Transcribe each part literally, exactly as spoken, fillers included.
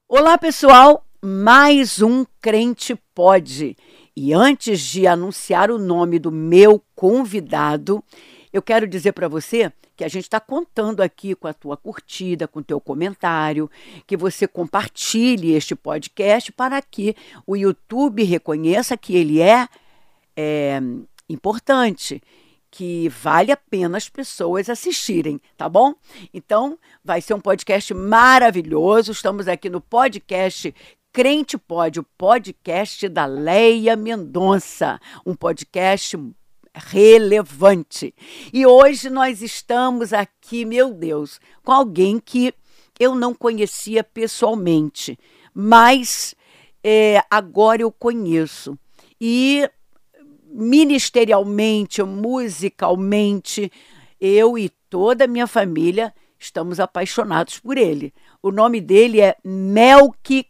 Olá, pessoal! Mais um Crente Pode. E antes de anunciar o nome do meu convidado, eu quero dizer para você que a gente está contando aqui com a tua curtida, com o teu comentário, que você compartilhe este podcast para que o YouTube reconheça que ele é, é importante, que vale a pena as pessoas assistirem, tá bom? Então, vai ser um podcast maravilhoso. Estamos aqui no podcast Crente Pode, o podcast da Leia Mendonça, um podcast relevante. E hoje nós estamos aqui, meu Deus, com alguém que eu não conhecia pessoalmente, mas é, agora eu conheço. E ministerialmente, musicalmente, eu e toda a minha família estamos apaixonados por ele. O nome dele é Melqui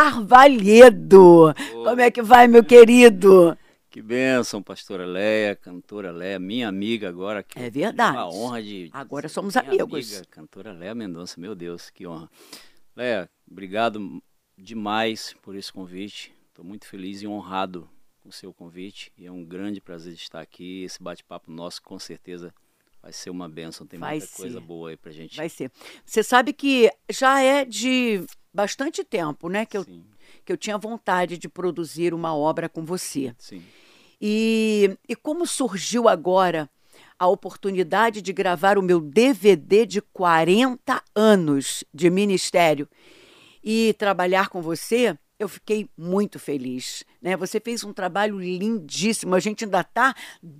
Carvalhedo. Oh. Como é que vai, meu querido? Que bênção, pastora Leia, cantora Leia, minha amiga agora. Que é verdade. Uma honra de... Agora somos minha amigos. Amiga, cantora Leia Mendonça, meu Deus, que honra. Leia, obrigado demais por esse convite. Estou muito feliz e honrado com o seu convite. E é um grande prazer de estar aqui. Esse bate-papo nosso, com certeza, vai ser uma bênção. Tem vai muita ser. coisa boa aí pra gente. Vai ser. Você sabe que já é de bastante tempo, né? Que eu, que eu tinha vontade de produzir uma obra com você. Sim. E, e como surgiu agora a oportunidade de gravar o meu D V D de quarenta anos de ministério e trabalhar com você, eu fiquei muito feliz, né? Você fez um trabalho lindíssimo. A gente ainda está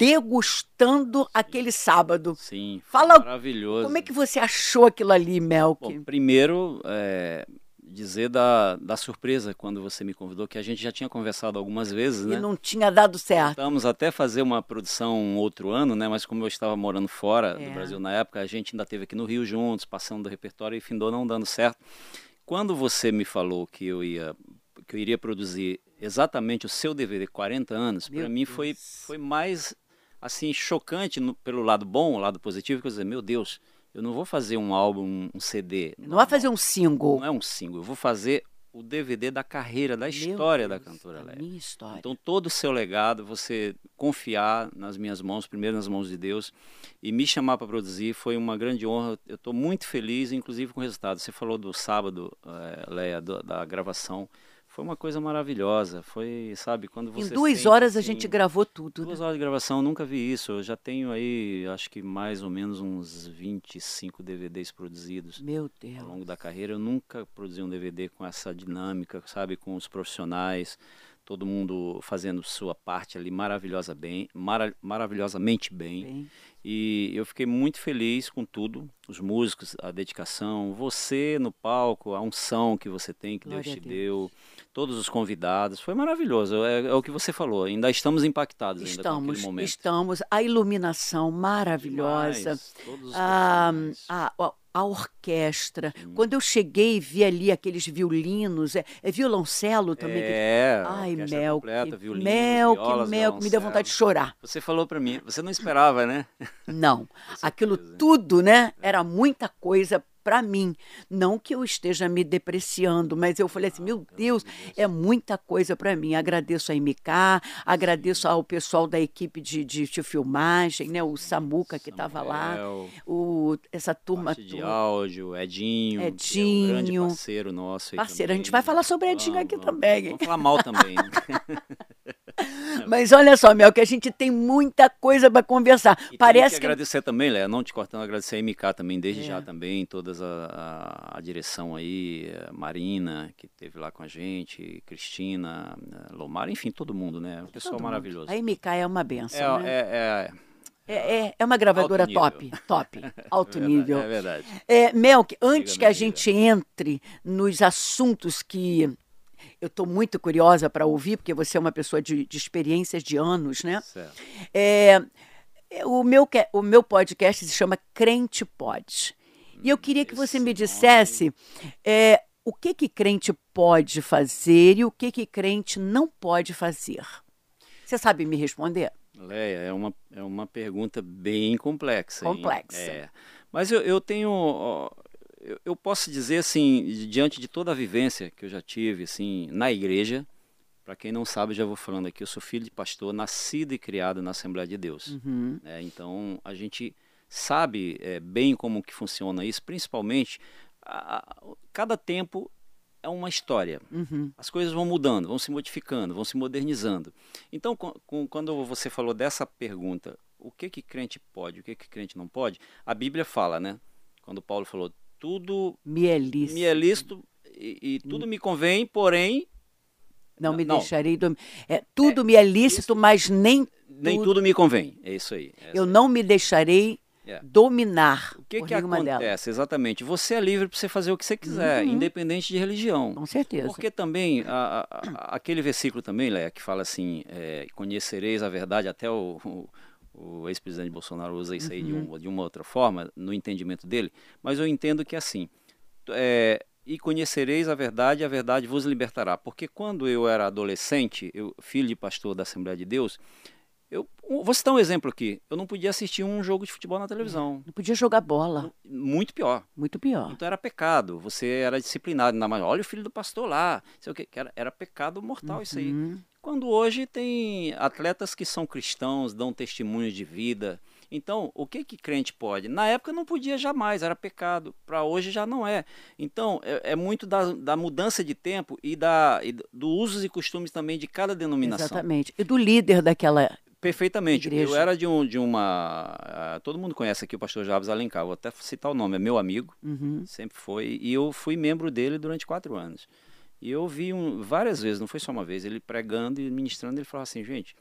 degustando Sim. aquele sábado. Sim, Fala, maravilhoso. Como é que você achou aquilo ali, Melqui? Bom, primeiro, é, dizer da, da surpresa quando você me convidou, que a gente já tinha conversado algumas vezes, né? E não tinha dado certo. Estamos até fazer uma produção um outro ano, né? Mas como eu estava morando fora é. do Brasil na época, a gente ainda esteve aqui no Rio juntos, passando do repertório e findou não dando certo. Quando você me falou que eu ia... que eu iria produzir exatamente o seu D V D quarenta anos, para mim foi, foi mais assim chocante no, pelo lado bom, o lado positivo, que eu dizer, meu Deus, eu não vou fazer um álbum, um C D. Não vai fazer um single. Não é um single, eu vou fazer o D V D da carreira, da história Deus, da cantora Leia. Minha história. Então todo o seu legado, você confiar nas minhas mãos, primeiro nas mãos de Deus, e me chamar para produzir foi uma grande honra. Eu estou muito feliz, inclusive com o resultado. Você falou do sábado, é, Leia, do, da gravação. Foi uma coisa maravilhosa, foi, sabe, quando você Em duas sente, horas assim, a gente gravou tudo. Duas né? horas de gravação, eu nunca vi isso. Eu já tenho aí, acho que mais ou menos uns vinte e cinco D V Ds produzidos. Meu Deus. Ao longo da carreira. Eu nunca produzi um D V D com essa dinâmica, sabe, com os profissionais, todo mundo fazendo sua parte ali maravilhosa bem, mara, maravilhosamente bem. bem. E eu fiquei muito feliz com tudo, os músicos, a dedicação, você no palco, a unção que você tem, que Glória Deus te Deus. deu, todos os convidados, foi maravilhoso, é, é o que você falou, ainda estamos impactados ainda estamos, com aquele momento. Estamos, a iluminação maravilhosa, Demais, todos os a, a, a, a orquestra, hum. quando eu cheguei e vi ali aqueles violinos, é, é violoncelo também? É, que... Ai, Melqui, completa, violinos, Melqui, violas, Melqui, me deu vontade de chorar. Você falou para mim, você não esperava, né? Não, aquilo tudo, né, era muita coisa para mim, não que eu esteja me depreciando, mas eu falei assim, meu Deus, é muita coisa para mim. Agradeço a M K, agradeço ao pessoal da equipe de, de, de filmagem, né, o Samuca que estava lá, o, essa turma toda. de áudio, Edinho, Edinho, que é um grande parceiro nosso. Aí parceiro, também. a gente vai falar sobre vamos, Edinho aqui vamos, também. Vamos falar mal também. Mas olha só, Mel, que a gente tem muita coisa para conversar. E Parece que que agradecer também, Léa, não te cortando, agradecer a M K também, desde é. já também, todas a, a, a direção aí, a Marina, que esteve lá com a gente, Cristina, Lomar, enfim, todo mundo, né? Um pessoal todo maravilhoso. Mundo. A M K é uma benção, é, né? É, é, é, é, é uma gravadora top, top, alto é verdade, nível. É verdade. É, Melqui, antes Diga, que a amiga. gente entre nos assuntos que eu estou muito curiosa para ouvir, porque você é uma pessoa de, de experiências de anos, né? Certo. É, o, meu, o meu podcast se chama Crente Pode. Hum, e eu queria que você me dissesse é, o que que crente pode fazer e o que que crente não pode fazer. Você sabe me responder? Leia, é uma, é uma pergunta bem complexa. Complexa. É. Mas eu, eu tenho... Ó, eu, eu posso dizer assim, diante de toda a vivência que eu já tive assim, na igreja, para quem não sabe, já vou falando aqui, eu sou filho de pastor, nascido e criado na Assembleia de Deus. Uhum. É, então, a gente sabe é, bem como que funciona isso, principalmente, a, a, cada tempo é uma história. Uhum. As coisas vão mudando, vão se modificando, vão se modernizando. Então, com, com, quando você falou dessa pergunta, o que que crente pode, o que que crente não pode, a Bíblia fala, né? Quando Paulo falou, tudo me é lícito, me é lícito e, e tudo me convém, porém... Não, não me não. deixarei... Do... É, tudo é, me é lícito, isso, mas nem... Nem tudo, tudo me convém, é isso aí. Eu não me deixarei... É. dominar. O que que acontece? Delas. Exatamente. Você é livre para você fazer o que você quiser, uhum. independente de religião. Com certeza. Porque também, a, a, aquele versículo também, Léa, que fala assim, é, conhecereis a verdade, até o, o, o ex-presidente Bolsonaro usa isso aí uhum. de, um, de uma outra forma, no entendimento dele, mas eu entendo que é assim, é, e conhecereis a verdade, e a verdade vos libertará. Porque quando eu era adolescente, eu, filho de pastor da Assembleia de Deus, eu vou citar um exemplo aqui. Eu não podia assistir um jogo de futebol na televisão. Não podia jogar bola. Muito pior. Muito pior. Então era pecado. Você era disciplinado. Na mãe, olha o filho do pastor lá. Sei o que. Era, era pecado mortal uhum. isso aí. Quando hoje tem atletas que são cristãos, dão testemunhos de vida. Então, o que que crente pode? Na época não podia jamais, era pecado. Para hoje já não é. Então, é, é muito da, da mudança de tempo e, da, e do usos e costumes também de cada denominação. Exatamente. E do líder daquela... Perfeitamente. Igreja. Eu era de, um, de uma... Uh, todo mundo conhece aqui o pastor Jabes Alencar, vou até citar o nome, é meu amigo, uhum. sempre foi, e eu fui membro dele durante quatro anos. E eu vi um, várias vezes, não foi só uma vez, ele pregando e ministrando, ele falava assim, gente,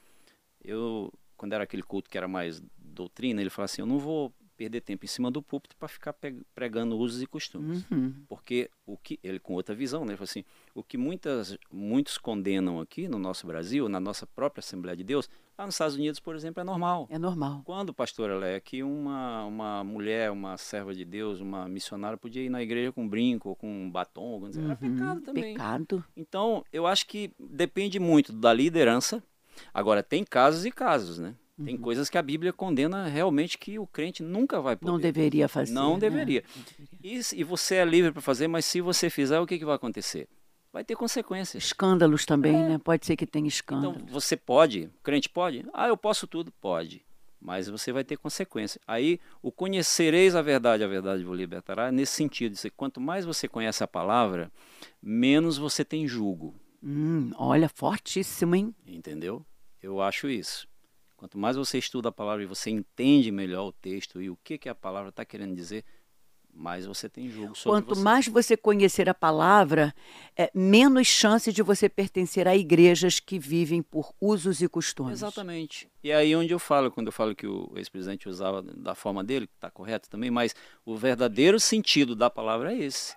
eu, quando era aquele culto que era mais doutrina, ele falava assim, eu não vou perder tempo em cima do púlpito para ficar pregando usos e costumes. Uhum. Porque, o que ele com outra visão, né, ele falou assim, o que muitas, muitos condenam aqui no nosso Brasil, na nossa própria Assembleia de Deus, lá nos Estados Unidos, por exemplo, é normal. É normal. Quando, pastora Léa, que uma, uma mulher, uma serva de Deus, uma missionária, podia ir na igreja com brinco, ou com batom, dizer, era uhum. pecado também. Pecado. Então, eu acho que depende muito da liderança. Agora, tem casos e casos, né? Tem uhum. coisas que a Bíblia condena realmente que o crente nunca vai poder. Não deveria fazer. Não né? deveria. Não deveria. E, e você é livre para fazer, mas se você fizer, o que, que vai acontecer? Vai ter consequências. Escândalos também, é. né? Pode ser que tenha escândalos. Então, você pode, o crente pode? Ah, eu posso tudo? Pode. Mas você vai ter consequências. Aí, o conhecereis a verdade, a verdade vos libertará, nesse sentido, de quanto mais você conhece a palavra, menos você tem julgo. Hum, olha, fortíssimo, hein? Entendeu? Eu acho isso. Quanto mais você estuda a palavra e você entende melhor o texto e o que, que a palavra está querendo dizer, mais você tem julgo sobre Quanto você. mais você conhecer a palavra, é, menos chance de você pertencer a igrejas que vivem por usos e costumes. Exatamente. E é aí onde eu falo, quando eu falo que o ex-presidente usava da forma dele, que está correto também, mas o verdadeiro sentido da palavra é esse.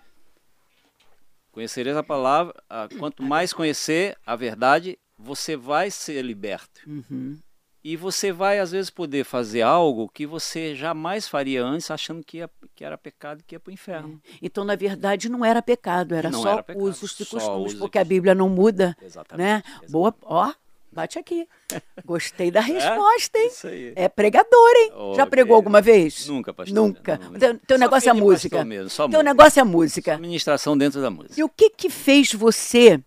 Conhecereis a palavra, a, quanto mais conhecer a verdade, você vai ser liberto. Uhum. E você vai, às vezes, poder fazer algo que você jamais faria antes, achando que, ia, que era pecado e que ia para o inferno. É. Então, na verdade, não era pecado, era não só era pecado, usos e só costumes, usos porque a Bíblia não muda. Exatamente. Né? Exatamente. Boa, ó, bate aqui. Gostei da resposta, hein? É, isso aí. É pregador, hein? Oh, Já pregou alguma vez? Nunca, pastor. Nunca. Não, não. Teu, teu negócio é música. Mesmo, só teu música. negócio é música. Só ministração dentro da música. E o que que fez você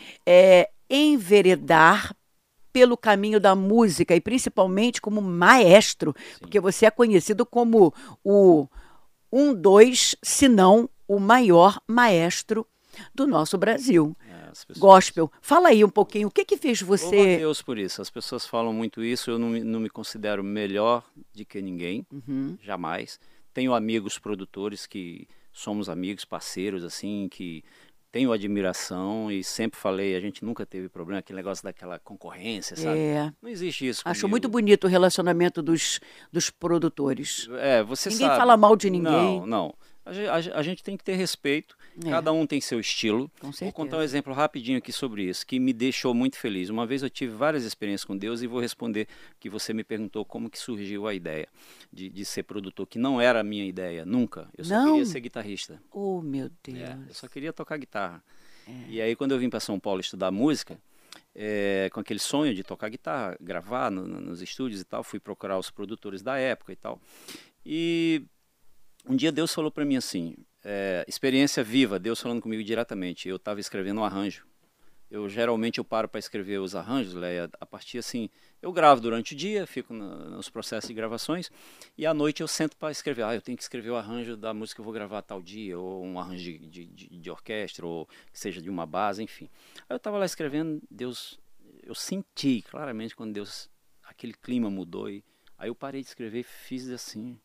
é, enveredar pelo caminho da música e principalmente como maestro, Sim. porque você é conhecido como o um, dois, se não o maior maestro do nosso Brasil. É, pessoas... Gospel. Fala aí um pouquinho, o que que fez você... Louva a Deus por isso, as pessoas falam muito isso, eu não, não me considero melhor de que ninguém, uhum. jamais. Tenho amigos produtores que somos amigos, parceiros, assim, que... Tenho admiração e sempre falei, a gente nunca teve problema, aquele negócio daquela concorrência, sabe? É. Não existe isso Acho comigo. muito bonito o relacionamento dos, dos produtores. É, você ninguém sabe. fala mal de ninguém. Não, não. A, a, a gente tem que ter respeito, é. Cada um tem seu estilo. Com certeza. Vou contar um exemplo rapidinho aqui sobre isso, que me deixou muito feliz. Uma vez eu tive várias experiências com Deus e vou responder que você me perguntou como que surgiu a ideia de, de ser produtor, que não era a minha ideia, nunca. Eu só não. queria ser guitarrista. Oh, meu Deus. É, eu só queria tocar guitarra. É. E aí quando eu vim para São Paulo estudar música, é, com aquele sonho de tocar guitarra, gravar no, no, nos estúdios e tal, fui procurar os produtores da época e tal. E um dia Deus falou para mim assim, é, experiência viva, Deus falando comigo diretamente. Eu estava escrevendo um arranjo. Eu geralmente eu paro para escrever os arranjos, Leia, a partir assim, eu gravo durante o dia, fico no, nos processos de gravações, e à noite eu sento para escrever. Ah, eu tenho que escrever o arranjo da música que eu vou gravar tal dia, ou um arranjo de, de, de, de orquestra, ou que seja de uma base, enfim. Aí eu estava lá escrevendo, Deus, eu senti claramente quando Deus, aquele clima mudou, e aí eu parei de escrever e fiz assim.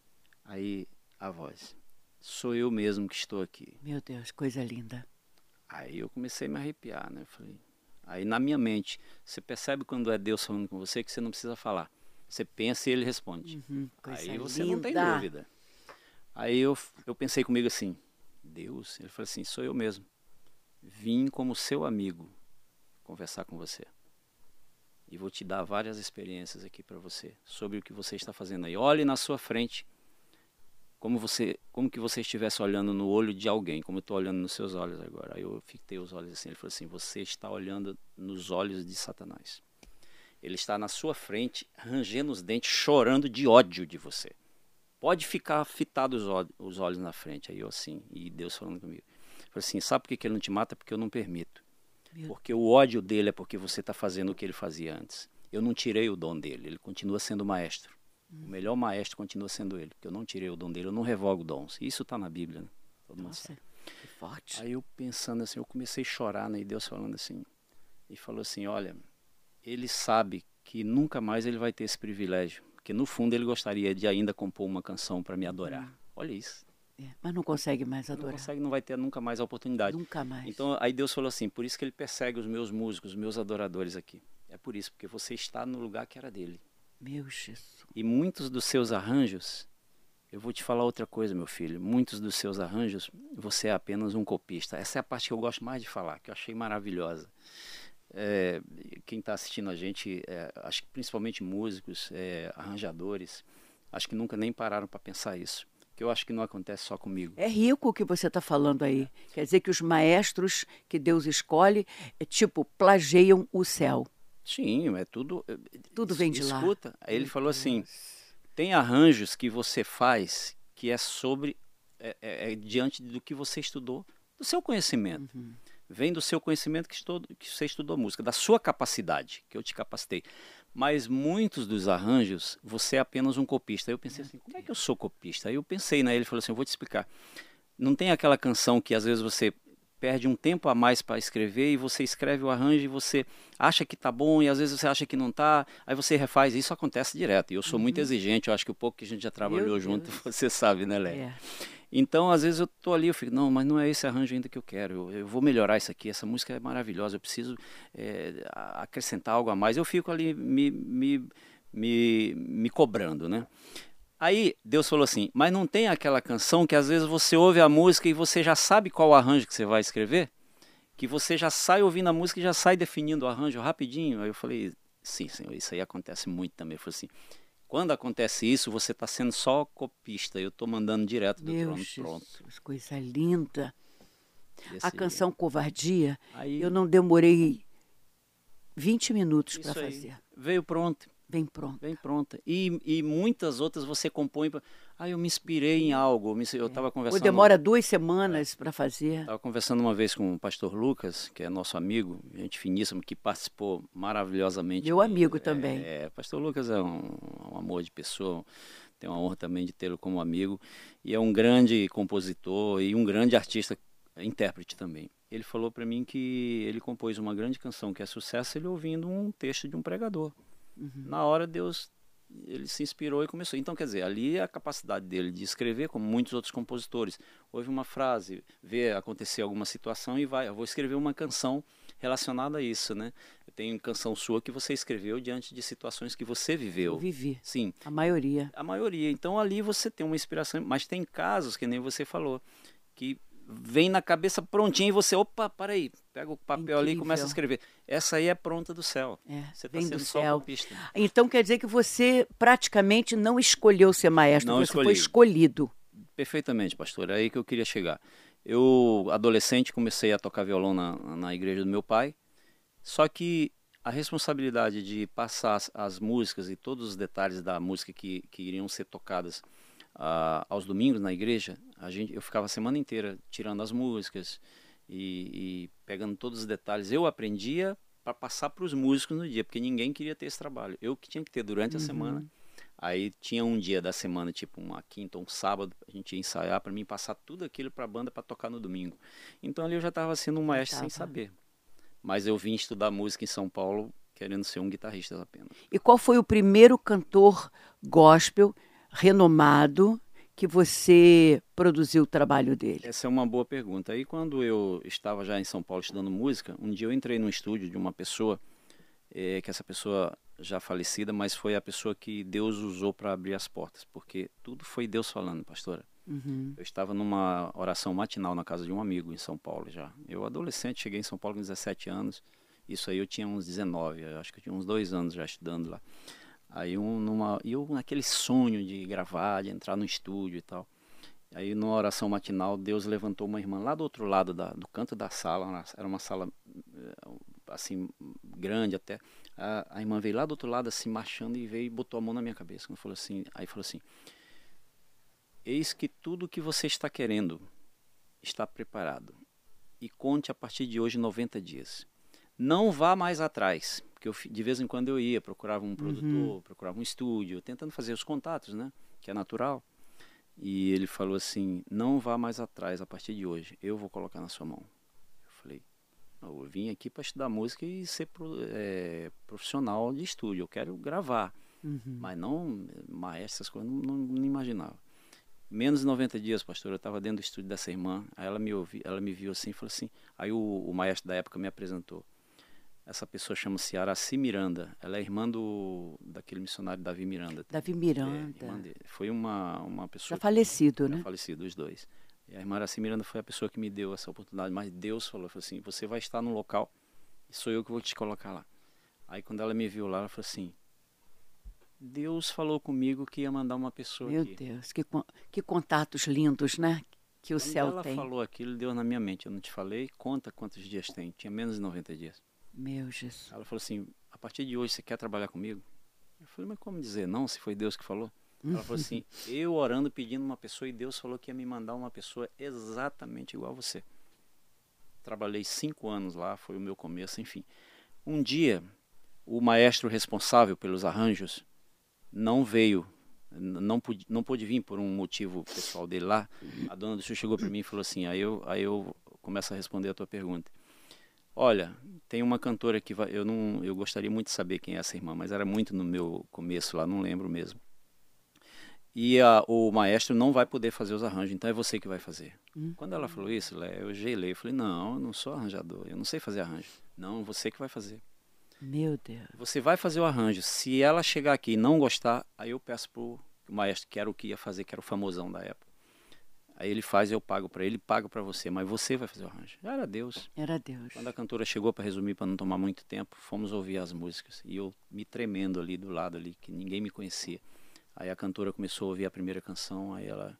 Aí a voz, sou eu mesmo que estou aqui. Meu Deus, coisa linda. Aí eu comecei a me arrepiar, né? Falei, aí na minha mente, você percebe quando é Deus falando com você que você não precisa falar. Você pensa e ele responde. Uhum, aí você linda. não tem dúvida. Aí eu, eu pensei comigo assim, Deus? Ele falou assim, sou eu mesmo. Vim como seu amigo conversar com você. E vou te dar várias experiências aqui para você, sobre o que você está fazendo aí. Olhe na sua frente. Como, você, como que você estivesse olhando no olho de alguém, como eu estou olhando nos seus olhos agora. Aí eu fiquei os olhos assim, ele falou assim, você está olhando nos olhos de Satanás. Ele está na sua frente, rangendo os dentes, chorando de ódio de você. Pode ficar fitado os olhos, os olhos na frente. Aí eu assim, e Deus falando comigo. Ele falou assim, sabe por que ele não te mata? Porque eu não permito. Meu porque o ódio dele é porque você está fazendo o que ele fazia antes. Eu não tirei o dom dele, ele continua sendo maestro. O melhor maestro continua sendo ele, porque eu não tirei o dom dele, eu não revogo dons. Isso está na Bíblia, né? Todo mundo Nossa, sabe. que forte. Aí eu pensando assim, eu comecei a chorar, né? E Deus falando assim, e falou assim, olha, ele sabe que nunca mais ele vai ter esse privilégio, porque no fundo ele gostaria de ainda compor uma canção para me adorar. Hum. Olha isso. É, mas não consegue mais adorar. Não consegue, não vai ter nunca mais a oportunidade. Nunca mais. Então aí Deus falou assim, por isso que ele persegue os meus músicos, os meus adoradores aqui. É por isso, porque você está no lugar que era dele. Meu Jesus. E muitos dos seus arranjos, eu vou te falar outra coisa, meu filho, muitos dos seus arranjos, você é apenas um copista. Essa é a parte que eu gosto mais de falar, que eu achei maravilhosa. É, quem está assistindo a gente, é, acho que principalmente músicos, é, arranjadores, acho que nunca nem pararam para pensar isso. Que eu acho que não acontece só comigo. É rico o que você está falando aí. É. Quer dizer que os maestros que Deus escolhe, é, tipo, plagiam o céu. Sim, é tudo. Tudo vem de lá. Escuta, aí ele falou assim: tem arranjos que você faz que é sobre, é, é, é diante do que você estudou, do seu conhecimento. Uhum. Vem do seu conhecimento que, estou, que você estudou música, da sua capacidade, que eu te capacitei. Mas muitos dos arranjos, você é apenas um copista. Aí eu pensei assim, como é que eu sou copista? Aí eu pensei, né? Ele falou assim, eu vou te explicar. Não tem aquela canção que às vezes você perde um tempo a mais para escrever e você escreve o arranjo e você acha que tá bom e às vezes você acha que não tá, aí você refaz. Isso acontece direto. E eu sou uhum. muito exigente, eu acho que o pouco que a gente já trabalhou Meu junto, Deus. Você sabe, né, Léa? É. Então, às vezes eu tô ali, eu fico, não, mas não é esse arranjo ainda que eu quero, eu, eu vou melhorar isso aqui, essa música é maravilhosa, eu preciso é, acrescentar algo a mais. Eu fico ali me, me, me, me cobrando, né? Aí Deus falou assim, mas não tem aquela canção que às vezes você ouve a música e você já sabe qual arranjo que você vai escrever? Que você já sai ouvindo a música e já sai definindo o arranjo rapidinho? Aí eu falei, sim, senhor, isso aí acontece muito também. Eu falei assim, quando acontece isso, você está sendo só copista, eu estou mandando direto do Meu trono Jesus, pronto. Coisa linda. Desse a canção jeito. Covardia, aí, eu não demorei vinte minutos para fazer. Veio pronto. Bem pronta. Bem pronta. E, e muitas outras você compõe. Pra... Ah, eu me inspirei em algo. Eu estava é. conversando. Ou demora duas semanas é. para fazer. Estava conversando uma vez com o pastor Lucas, que é nosso amigo, gente finíssima, que participou maravilhosamente. Meu amigo é, também. É, pastor Lucas é um, um amor de pessoa. Tenho a honra também de tê-lo como amigo. E é um grande compositor e um grande artista, intérprete também. Ele falou para mim que ele compôs uma grande canção que é sucesso, ele ouvindo um texto de um pregador. Uhum. Na hora Deus, ele se inspirou e começou. Então, quer dizer, ali é a capacidade dele de escrever, como muitos outros compositores. Ouve uma frase, vê acontecer alguma situação e vai, eu vou escrever uma canção relacionada a isso, né? Eu tenho canção sua que você escreveu diante de situações que você viveu. Eu vivi. Sim. A maioria. A maioria. Então, ali você tem uma inspiração, mas tem casos, que nem você falou, que vem na cabeça prontinho e você, opa, para aí, pega o papel Incrível. ali e começa a escrever. Essa aí é pronta do céu. É, você vem tá sendo do só céu. copista. Então quer dizer que você praticamente não escolheu ser maestro, não você escolhi. foi escolhido. Perfeitamente, pastor, é aí que eu queria chegar. Eu, adolescente, comecei a tocar violão na, na igreja do meu pai, só que a responsabilidade de passar as, as músicas e todos os detalhes da música que, que iriam ser tocadas ah, aos domingos na igreja, a gente, eu ficava a semana inteira tirando as músicas e, e pegando todos os detalhes. Eu aprendia para passar para os músicos no dia, porque ninguém queria ter esse trabalho. Eu que tinha que ter durante a Uhum. semana. Aí tinha um dia da semana, tipo uma quinta ou um sábado, a gente ia ensaiar para mim passar tudo aquilo para a banda para tocar no domingo. Então ali eu já estava sendo um maestro sem saber. Mas eu vim estudar música em São Paulo querendo ser um guitarrista apenas. E qual foi o primeiro cantor gospel renomado que você produziu o trabalho dele? Essa é uma boa pergunta. Aí quando eu estava já em São Paulo estudando música, um dia eu entrei no estúdio de uma pessoa, é, que essa pessoa já falecida, mas foi a pessoa que Deus usou para abrir as portas, porque tudo foi Deus falando, pastora. Uhum. Eu estava numa oração matinal na casa de um amigo em São Paulo já. Eu adolescente, cheguei em São Paulo com dezessete anos, isso aí eu tinha uns dezenove, eu acho que eu tinha uns dois anos já estudando lá. Aí um, numa, e eu naquele sonho de gravar, de entrar no estúdio e tal. Aí numa oração matinal, Deus levantou uma irmã lá do outro lado, da, do canto da sala, era uma sala assim, grande até. A, a irmã veio lá do outro lado assim, marchando e veio e botou a mão na minha cabeça. Falou assim, aí falou assim, eis que tudo que você está querendo está preparado. E conte a partir de hoje noventa dias. Não vá mais atrás, porque eu, de vez em quando eu ia, procurava um produtor, uhum. procurava um estúdio, tentando fazer os contatos, né? Que é natural. E ele falou assim, não vá mais atrás a partir de hoje, eu vou colocar na sua mão. Eu falei, eu vim aqui para estudar música e ser é, profissional de estúdio, eu quero gravar, uhum. mas não maestro, essas coisas, não, não, não imaginava. Menos de noventa dias, pastor, eu estava dentro do estúdio dessa irmã, aí ela me, ouvi, ela me viu assim e falou assim, aí o, o maestro da época me apresentou. Essa pessoa chama-se Araci Miranda. Ela é irmã do, daquele missionário Davi Miranda. Davi Miranda. É, irmã dele. Foi uma, uma pessoa... Já falecido, que, né? Já falecido, os dois. E a irmã Araci Miranda foi a pessoa que me deu essa oportunidade. Mas Deus falou, falou assim, você vai estar no local e sou eu que vou te colocar lá. Aí quando ela me viu lá, ela falou assim, Deus falou comigo que ia mandar uma pessoa Meu aqui. Meu Deus, que, que contatos lindos, né? Que o quando céu ela tem. Ela falou aquilo, deu na minha mente. Eu não te falei, conta quantos dias tem. Tinha menos de noventa dias. Meu Jesus. Ela falou assim, a partir de hoje você quer trabalhar comigo? Eu falei, mas como dizer não, se foi Deus que falou? Ela falou assim, eu orando, pedindo uma pessoa e Deus falou que ia me mandar uma pessoa exatamente igual a você. Trabalhei cinco anos lá, foi o meu começo, enfim. Um dia, o maestro responsável pelos arranjos não veio, não pôde, não pôde vir por um motivo pessoal dele lá. A dona do show chegou para mim e falou assim, aí eu, aí eu começo a responder a tua pergunta. Olha, tem uma cantora que vai, eu não, eu gostaria muito de saber quem é essa irmã, mas era muito no meu começo lá, não lembro mesmo. E a, o maestro não vai poder fazer os arranjos, então é você que vai fazer. Uhum. Quando ela falou isso, eu gelei, eu falei, não, eu não sou arranjador, eu não sei fazer arranjo. Não, você que vai fazer. Meu Deus. Você vai fazer o arranjo. Se ela chegar aqui e não gostar, aí eu peço pro maestro, que era o que ia fazer, que era o famosão da época. Aí ele faz, eu pago para ele, pago para você, mas você vai fazer o arranjo. Era Deus. Era Deus. Quando a cantora chegou, para resumir, para não tomar muito tempo, fomos ouvir as músicas. E eu me tremendo ali do lado ali, que ninguém me conhecia. Aí a cantora começou a ouvir a primeira canção, aí ela...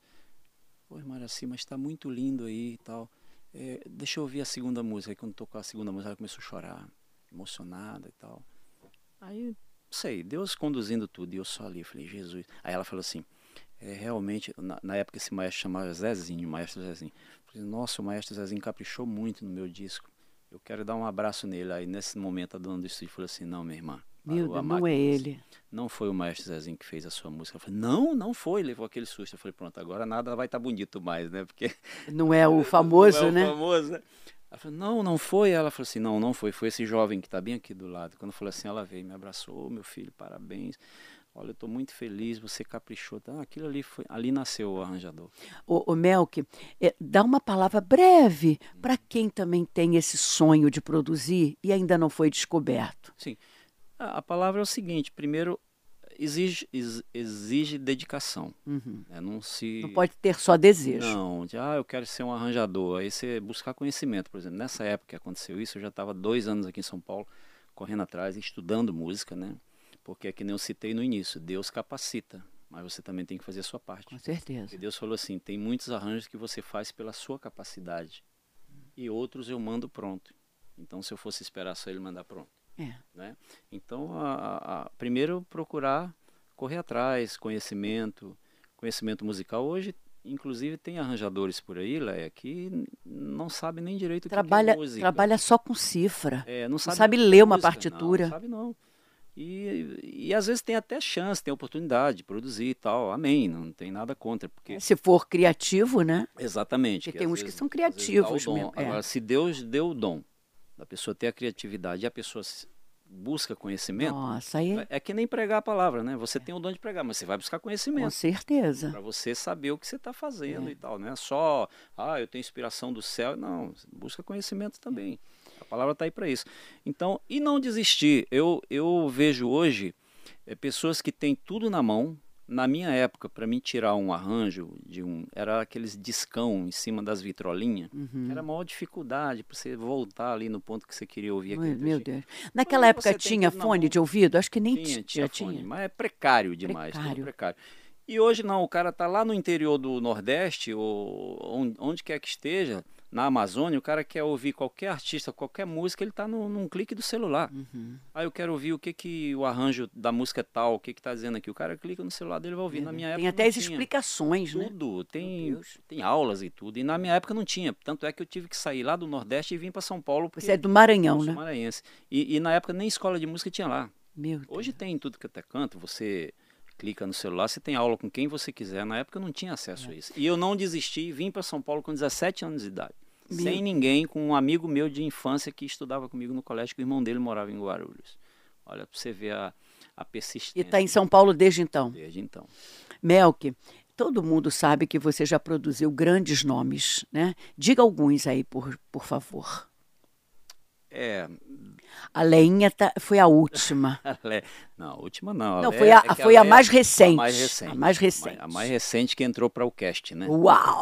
Pô, irmã Araci, mas está muito lindo aí e tal. É, deixa eu ouvir a segunda música. Aí quando tocou a segunda música, ela começou a chorar, emocionada e tal. Aí, não sei, Deus conduzindo tudo. E eu só ali, falei, Jesus. Aí ela falou assim... É, realmente, na, na época esse maestro chamava Zezinho, o maestro Zezinho. Falei, nossa, o maestro Zezinho caprichou muito no meu disco. Eu quero dar um abraço nele. Aí nesse momento a dona do estúdio falou assim, não, minha irmã. Meu Deus, não é ele. Não foi o maestro Zezinho que fez a sua música. Eu falei, não, não foi. Levou aquele susto. Eu falei, pronto, agora nada vai estar tá bonito mais, né? Porque não é o famoso, não é o né? famoso, né? Ela falou, não, não foi. Ela falou assim, não, não foi. Foi esse jovem que está bem aqui do lado. Quando eu falei assim, ela veio e me abraçou. Oh, meu filho, parabéns. Olha, eu estou muito feliz, você caprichou. Tá? Aquilo ali, foi, ali nasceu o arranjador. O, o Melk, é, dá uma palavra breve para quem também tem esse sonho de produzir e ainda não foi descoberto. Sim, a, a palavra é o seguinte, primeiro, exige, ex, exige dedicação. Uhum. Né? Não, se... não pode ter só desejo. Não, de, ah, eu quero ser um arranjador. Aí você buscar conhecimento, por exemplo. Nessa época que aconteceu isso, eu já estava dois anos aqui em São Paulo, correndo atrás, estudando música, né? Porque é que nem eu citei no início, Deus capacita, mas você também tem que fazer a sua parte. Com certeza. E Deus falou assim, tem muitos arranjos que você faz pela sua capacidade e outros eu mando pronto. Então, se eu fosse esperar só ele mandar pronto. É. Né? Então, a, a, a, primeiro procurar correr atrás, conhecimento, conhecimento musical. Hoje, inclusive, tem arranjadores por aí, Léia, que não sabem nem direito o trabalha, que é música. Trabalha só com cifra. É, não sabe, não sabe ler uma música, partitura. Não, não sabe não. E, e às vezes tem até chance, tem oportunidade de produzir e tal. Amém, não tem nada contra. Porque... Se for criativo, né? Exatamente. Porque que tem uns vezes, que são criativos dom. mesmo. É. Agora, se Deus deu o dom da pessoa ter a criatividade e a pessoa busca conhecimento, Nossa, aí... é que nem pregar a palavra, né? Você tem o dom de pregar, mas você vai buscar conhecimento. Com certeza. Para você saber o que você está fazendo É. e tal, né? Só, ah, eu tenho inspiração do céu. Não, busca conhecimento também. A palavra está aí para isso. Então, e não desistir. Eu, eu vejo hoje é, pessoas que têm tudo na mão. Na minha época, para mim tirar um arranjo, de um, era aqueles discão em cima das vitrolinhas, Uhum. que era a maior dificuldade para você voltar ali no ponto que você queria ouvir aquele Meu trechinho. Deus. Naquela Mas época você tem tinha tudo na fone mão. de ouvido? Acho que nem Tinha, tinha. tinha tinha. fone, mas é precário demais, tudo Precário. precário. E hoje não, o cara tá lá no interior do Nordeste, ou onde, onde quer que esteja, na Amazônia, o cara quer ouvir qualquer artista, qualquer música, ele tá no, num clique do celular. Uhum. Aí eu quero ouvir o que que o arranjo da música é tal, o que que tá dizendo aqui. O cara clica no celular dele e vai ouvir. Na minha Tem época até não as tinha. explicações, né? Tudo, Meu tem, Deus. tem aulas e tudo. E na minha época não tinha. Tanto é que eu tive que sair lá do Nordeste e vir para São Paulo. Porque Você é do Maranhão, eu sou né? maranhense. E, e na época nem escola de música tinha lá. Meu Deus. Hoje tem em tudo que até canto, você clica no celular, você tem aula com quem você quiser. Na época eu não tinha acesso É. a isso. E eu não desisti, vim para São Paulo com dezessete anos de idade. Meu... Sem ninguém, com um amigo meu de infância que estudava comigo no colégio, que o irmão dele morava em Guarulhos. Olha, para você ver a, a persistência. E está em São Paulo desde então? Desde então. Melk, todo mundo sabe que você já produziu grandes nomes, né? Diga alguns aí, por, por favor. É... A Leinha tá, foi a última. Não, a última não. Não, a foi a, é foi a, Leia, mais recente. a mais recente. A mais recente. A mais recente que entrou para o cast, né? Uau!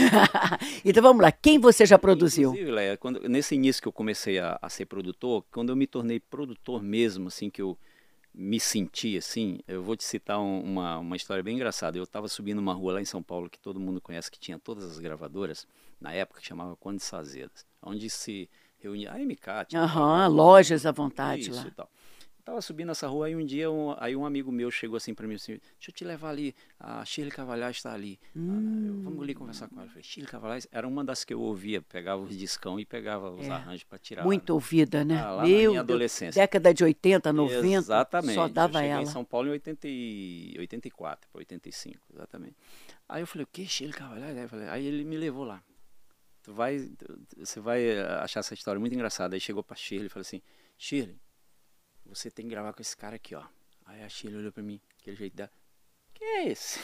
Então vamos lá, quem você já produziu? Inclusive, Leia, quando, nesse início que eu comecei a, a ser produtor, quando eu me tornei produtor mesmo, assim, que eu me senti assim, eu vou te citar um, uma, uma história bem engraçada. Eu estava subindo uma rua lá em São Paulo, que todo mundo conhece, que tinha todas as gravadoras, na época, que chamava Conde Sazedas, onde se reunia a M K. Aham, lojas à vontade isso lá. E tal. Tava subindo essa rua, aí um dia um, aí um amigo meu chegou assim para mim assim, deixa eu te levar ali, a Shirley Cavalhais está ali, Hum. ah, eu, vamos ali conversar com ela. Eu falei, Shirley Cavalhais era uma das que eu ouvia, pegava os discão e pegava os É. arranjos para tirar. Muito ouvida, né? Ah, lá na Meu minha Deus, adolescência. década de oitenta, noventa, Exatamente. só dava eu cheguei ela. em São Paulo em oitenta e, oitenta e quatro para oitenta e cinco, exatamente. Aí eu falei, o que, Shirley Cavalhais? Aí, eu falei, aí ele me levou lá. Tu vai, tu- você vai achar essa história muito engraçada. Aí chegou pra Shirley e falou assim, Shirley, você tem que gravar com esse cara aqui, ó. Aí a Shirley olhou pra mim, aquele jeito dela, que é esse?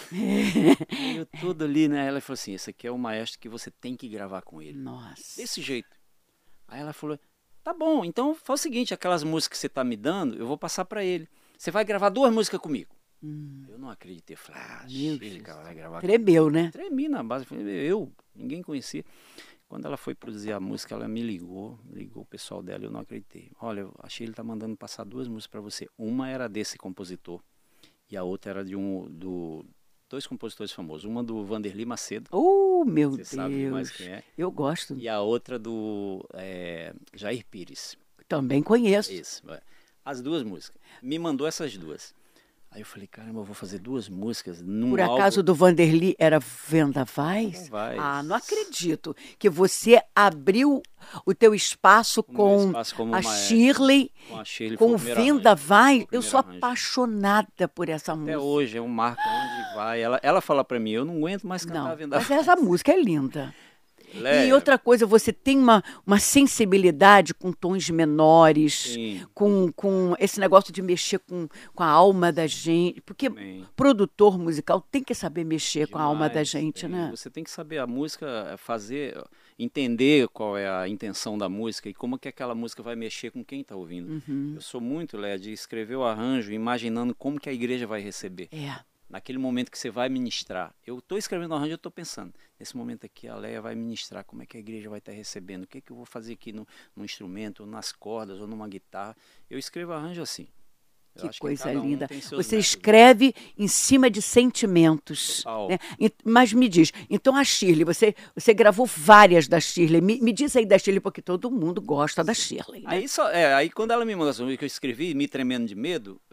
Aí eu tudo ali, né? Ela falou assim, esse aqui é o maestro que você tem que gravar com ele. Nossa. Desse jeito. Aí ela falou, tá bom, então faz o seguinte, aquelas músicas que você tá me dando, eu vou passar pra ele. Você vai gravar duas músicas comigo. Hum, Eu não acreditei. Falei, ah, Meu Shirley, Jesus. cara, vai gravar tremeu, né? Tremi na base, falei, eu, ninguém conhecia. Quando ela foi produzir a música, ela me ligou, me ligou o pessoal dela, eu não acreditei. Olha, eu achei ele tá mandando passar duas músicas para você. Uma era desse compositor e a outra era de um do dois compositores famosos, uma do Vanderly Macedo, Oh, meu você Deus. sabe mais quem é, Eu gosto. e a outra do é, Jair Pires. Também conheço. Isso, é. As duas músicas. Me mandou essas duas. Aí eu falei, caramba, eu vou fazer duas músicas num Por álbum. acaso do Vanderly era Vendavais? Vendavais. Ah, não acredito que você abriu o teu espaço O meu com espaço como a maestro. Shirley, Com a Shirley com foi o o primeiro arranjo. Vendavais. Foi o Eu sou primeiro arranjo. apaixonada por essa Até música. hoje é um marco onde vai. Ela, ela fala pra mim, eu não aguento mais cantar Não, Vendaval. mas essa música é linda. Lé, E outra coisa, você tem uma, uma sensibilidade com tons menores, Sim, com, com esse negócio de mexer com, com a alma da gente. Porque também. produtor musical tem que saber mexer com a alma da Demais, gente, tem. né? Você tem que saber a música, é fazer, entender qual é a intenção da música e como que aquela música vai mexer com quem está ouvindo. Uhum. Eu sou muito, Léa, de escrever o arranjo imaginando como que a igreja vai receber. É. Naquele momento que você vai ministrar. Eu estou escrevendo o arranjo, eu estou pensando, nesse momento aqui a Léa vai ministrar, como é que a igreja vai estar recebendo, o que, é que eu vou fazer aqui no, no instrumento, ou nas cordas, ou numa guitarra. Eu escrevo arranjo assim. Eu Que acho coisa cada um linda. tem seus Você métodos. escreve em cima de sentimentos. Total. Né? E- Mas me diz, então a Shirley, você, você gravou várias da Shirley. Me, me diz aí da Shirley, porque todo mundo gosta da Shirley. Né? Aí, só, é, aí quando ela me mandou essa música que eu escrevi, me tremendo de medo,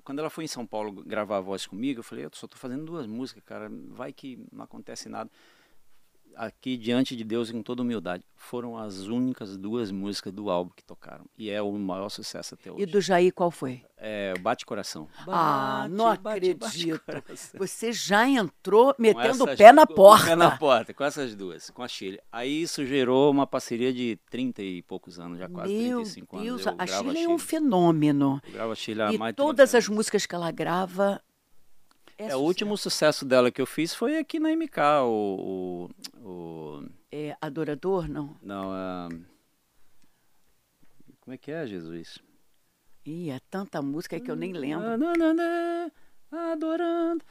quando ela foi em São Paulo gravar a voz comigo, eu falei, eu só tô fazendo duas músicas, cara, vai que não acontece nada. Aqui, diante de Deus, com toda humildade, foram as únicas duas músicas do álbum que tocaram. E é o maior sucesso até hoje. E do Jair, qual foi? É, Bate Coração. Ah, Bate, não bate, acredito. bate coração. Você já entrou metendo essas, o pé na com porta. O pé na porta, com essas duas, com a Chile. Aí isso gerou uma parceria de trinta e poucos anos, já quase Meu trinta e cinco Deus, anos. Eu a gravo Chile é um fenômeno. Eu gravo a Chile há E mais de todas trinta as anos. músicas que ela grava... É, É, o sucesso. último sucesso dela que eu fiz foi aqui na M K, o... o, o É Adorador, não? não, é... Como é que é, Jesus? Ih, é tanta música que eu nem lembro. Adorando.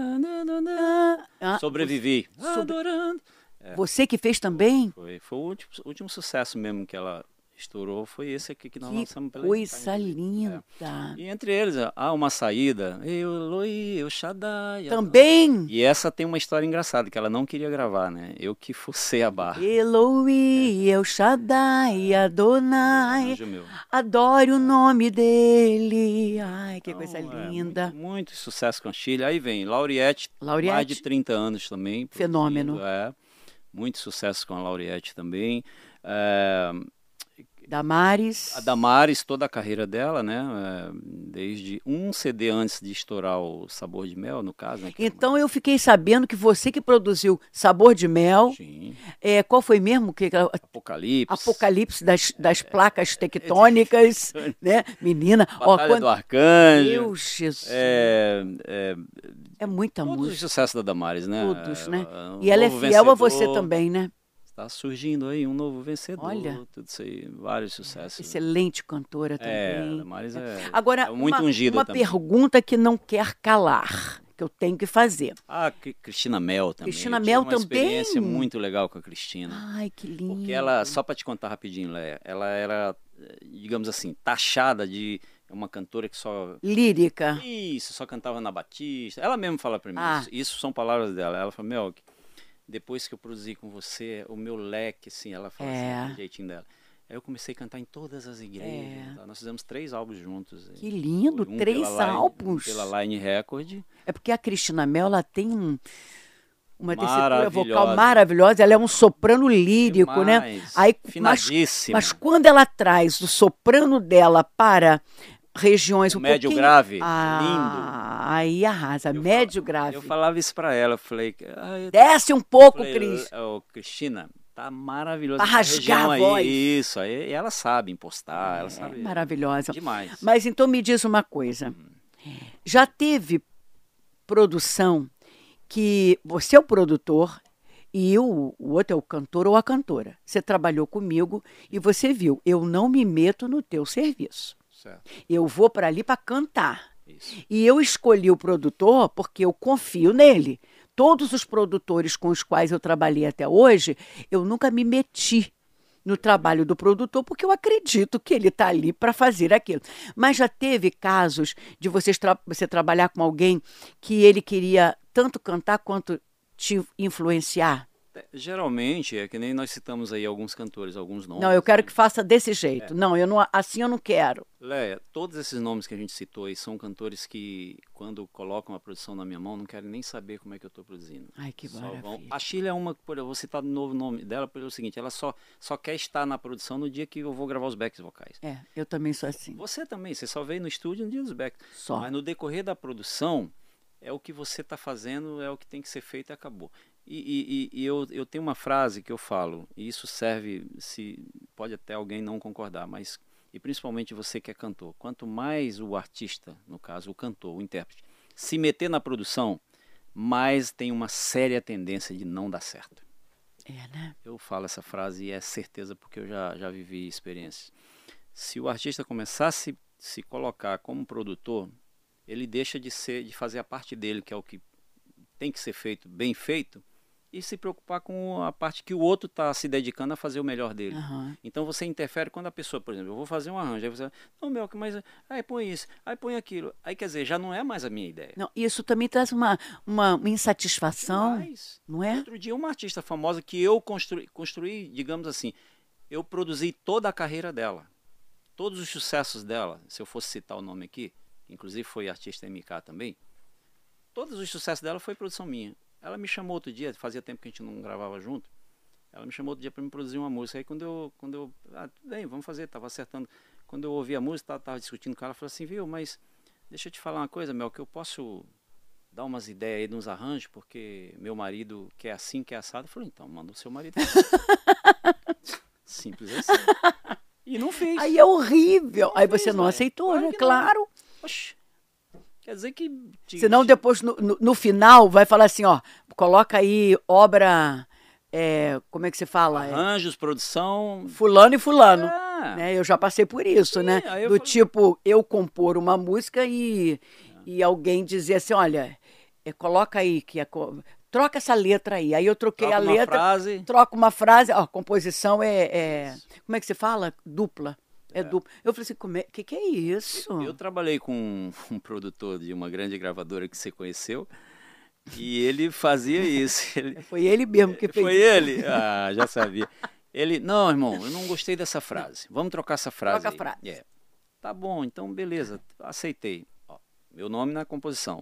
Ah, Sobrevivi. Sobre- Adorando. Você que fez também? Foi, foi o último, último sucesso mesmo que ela estourou, foi esse aqui que nós Que lançamos pela coisa M K. linda. E entre eles, há uma saída, eu Eloi, eu Shaddai. Também? E essa tem uma história engraçada, que ela não queria gravar, né? Eu que forcei a barra. Eloi, El Shaddai, Adonai, Anjo meu. adore o nome dele. Ai, que Então, coisa é, linda. Muito, muito sucesso com a Chile. Aí vem Lauriette, Lauriette. mais de trinta anos também. Fenômeno. produzindo, É, muito sucesso com a Lauriette também. É, Damares. a Damares, toda a carreira dela, né? É, desde um C D antes de estourar o Sabor de Mel, no caso. Né, que é Então eu fiquei sabendo que você que produziu Sabor de Mel, uma- Sim. é, qual foi mesmo? Que, Apocalipse. Apocalipse das, das placas tectônicas, né? Menina, ó, Batalha quando... do Arcanjo. Meu Jesus, é, É, é, muita todos os música, sucessos da Damares, né? todos, né? É, um E ela é novo fiel a você vencedor. também, né? Está surgindo aí um novo vencedor. Olha. Tudo isso aí, vários sucessos. Excelente cantora É, a também. Damares é, Agora, é muito uma, ungida uma também. pergunta que não quer calar, que eu tenho que fazer. Ah, Cri- Cristina Mel também. Cristina Eu tive Mel uma também? experiência muito legal com a Cristina. Ai, que lindo. Porque ela, só para te contar rapidinho, Léa, ela era, eh, digamos assim, taxada de uma cantora que só... Lírica. Isso, só cantava na Batista. Ela mesma fala para mim, Ah. isso, isso são palavras dela. Ela fala, Mel, depois que eu produzi com você, o meu leque, assim, ela fala É. assim, do jeitinho dela. Aí eu comecei a cantar em todas as igrejas. É. Tá? Nós fizemos três álbuns juntos. Que lindo, Um três pela Line- álbuns. um pela Line Record. É porque a Cristina Mel, ela tem um- uma tessitura Maravilhosa. vocal maravilhosa. Ela é um soprano lírico, né? Demais. Aí, mas, Finadíssima. mas quando ela traz o soprano dela para regiões O um médio pouquinho... grave, Ah, aí arrasa. Eu médio fala- grave. Eu falava isso pra ela, eu falei... Ah, eu Desce um pouco, falei, Cris. "Ô, Cristina, tá maravilhoso. Pra essa rasgar região a aí." voz. Isso, aí e ela sabe impostar, ela É sabe maravilhosa. demais. Mas então me diz uma coisa. Já teve produção que você é o produtor e o, o outro é o cantor ou a cantora. Você trabalhou comigo e você viu, eu não me meto no teu serviço. Certo, Eu vou para ali para cantar. isso. E eu escolhi o produtor porque eu confio nele. Todos os produtores com os quais eu trabalhei até hoje, eu nunca me meti no trabalho do produtor, porque eu acredito que ele está ali para fazer aquilo. Mas já teve casos de vocês tra- você trabalhar com alguém que ele queria tanto cantar quanto te influenciar? É, Geralmente, é que nem nós citamos aí alguns cantores, alguns nomes. Não, eu quero né? que faça desse jeito. Não, eu não, assim eu não quero. Léa, todos esses nomes que a gente citou aí são cantores que, quando colocam a produção na minha mão, não querem nem saber como é que eu estou produzindo. Ai, que Só maravilha. vão- A Sheila é uma, por- eu vou citar de novo o nome dela, pelo seguinte, ela só, só quer estar na produção no dia que eu vou gravar os backs vocais. É, eu também sou assim. Você também, você só veio no estúdio no dia dos backs. Só. Mas no decorrer da produção, é o que você está fazendo, é o que tem que ser feito e acabou. E, e- e- e eu, eu tenho uma frase que eu falo, e isso serve, se pode até alguém não concordar, mas, e principalmente você que é cantor, quanto mais o artista, no caso o cantor, o intérprete, se meter na produção, mais tem uma séria tendência de não dar certo. É, né? Eu falo essa frase e é certeza porque eu já, já vivi experiências. Se o artista começar a se, se colocar como produtor, ele deixa de ser, de fazer a parte dele, que é o que tem que ser feito, bem feito, e se preocupar com a parte que o outro está se dedicando a fazer o melhor dele. Aham. Então você interfere quando a pessoa, por exemplo, eu vou fazer um arranjo, aí você, não, meu, mas aí põe isso, aí põe aquilo. Aí quer dizer, já não é mais a minha ideia. Não, isso também traz uma, uma, uma insatisfação, Mas, não é? outro dia, uma artista famosa que eu construí, construí, digamos assim, eu produzi toda a carreira dela. Todos os sucessos dela, se eu fosse citar o nome aqui, inclusive foi artista M K também, todos os sucessos dela foi produção minha. Ela me chamou outro dia, fazia tempo que a gente não gravava junto, ela me chamou outro dia para me produzir uma música. Aí quando eu, quando eu ah, tudo bem, vamos fazer, tava acertando. Quando eu ouvi a música, tava, tava discutindo com ela, ela falou assim, viu, mas deixa eu te falar uma coisa, Mel, que eu posso dar umas ideias aí, uns arranjos, porque meu marido quer assim, quer assado. Eu falei, então, manda o seu marido. Simples assim. E não fez. Aí é horrível. Não Aí fez, você não ué. aceitou, Claro né? que não. Claro. Oxe, quer dizer que... Senão depois, no, no, no final, vai falar assim, ó, coloca aí obra, é, como é que se fala? É, Arranjos, produção... fulano e fulano. É. Né? Eu já passei por isso, Sim, né? aí eu Do falei- tipo, eu compor uma música e, e alguém dizer assim, olha, é, coloca aí, que é, co- troca essa letra aí. Aí eu troquei Troca a uma letra, frase. troca uma frase, ó, composição é, é- como é que se fala? Dupla. É, dupla. Eu falei assim, como é, que que é isso? Eu trabalhei com um produtor de uma grande gravadora que você conheceu, e ele fazia isso. Ele, Foi ele mesmo que fez foi isso. ele? Ah, já sabia. Ele, não, irmão, eu não gostei dessa frase. Vamos trocar essa frase Troca a aí. frase. É. Tá bom, então beleza, aceitei. Ó, meu nome na composição.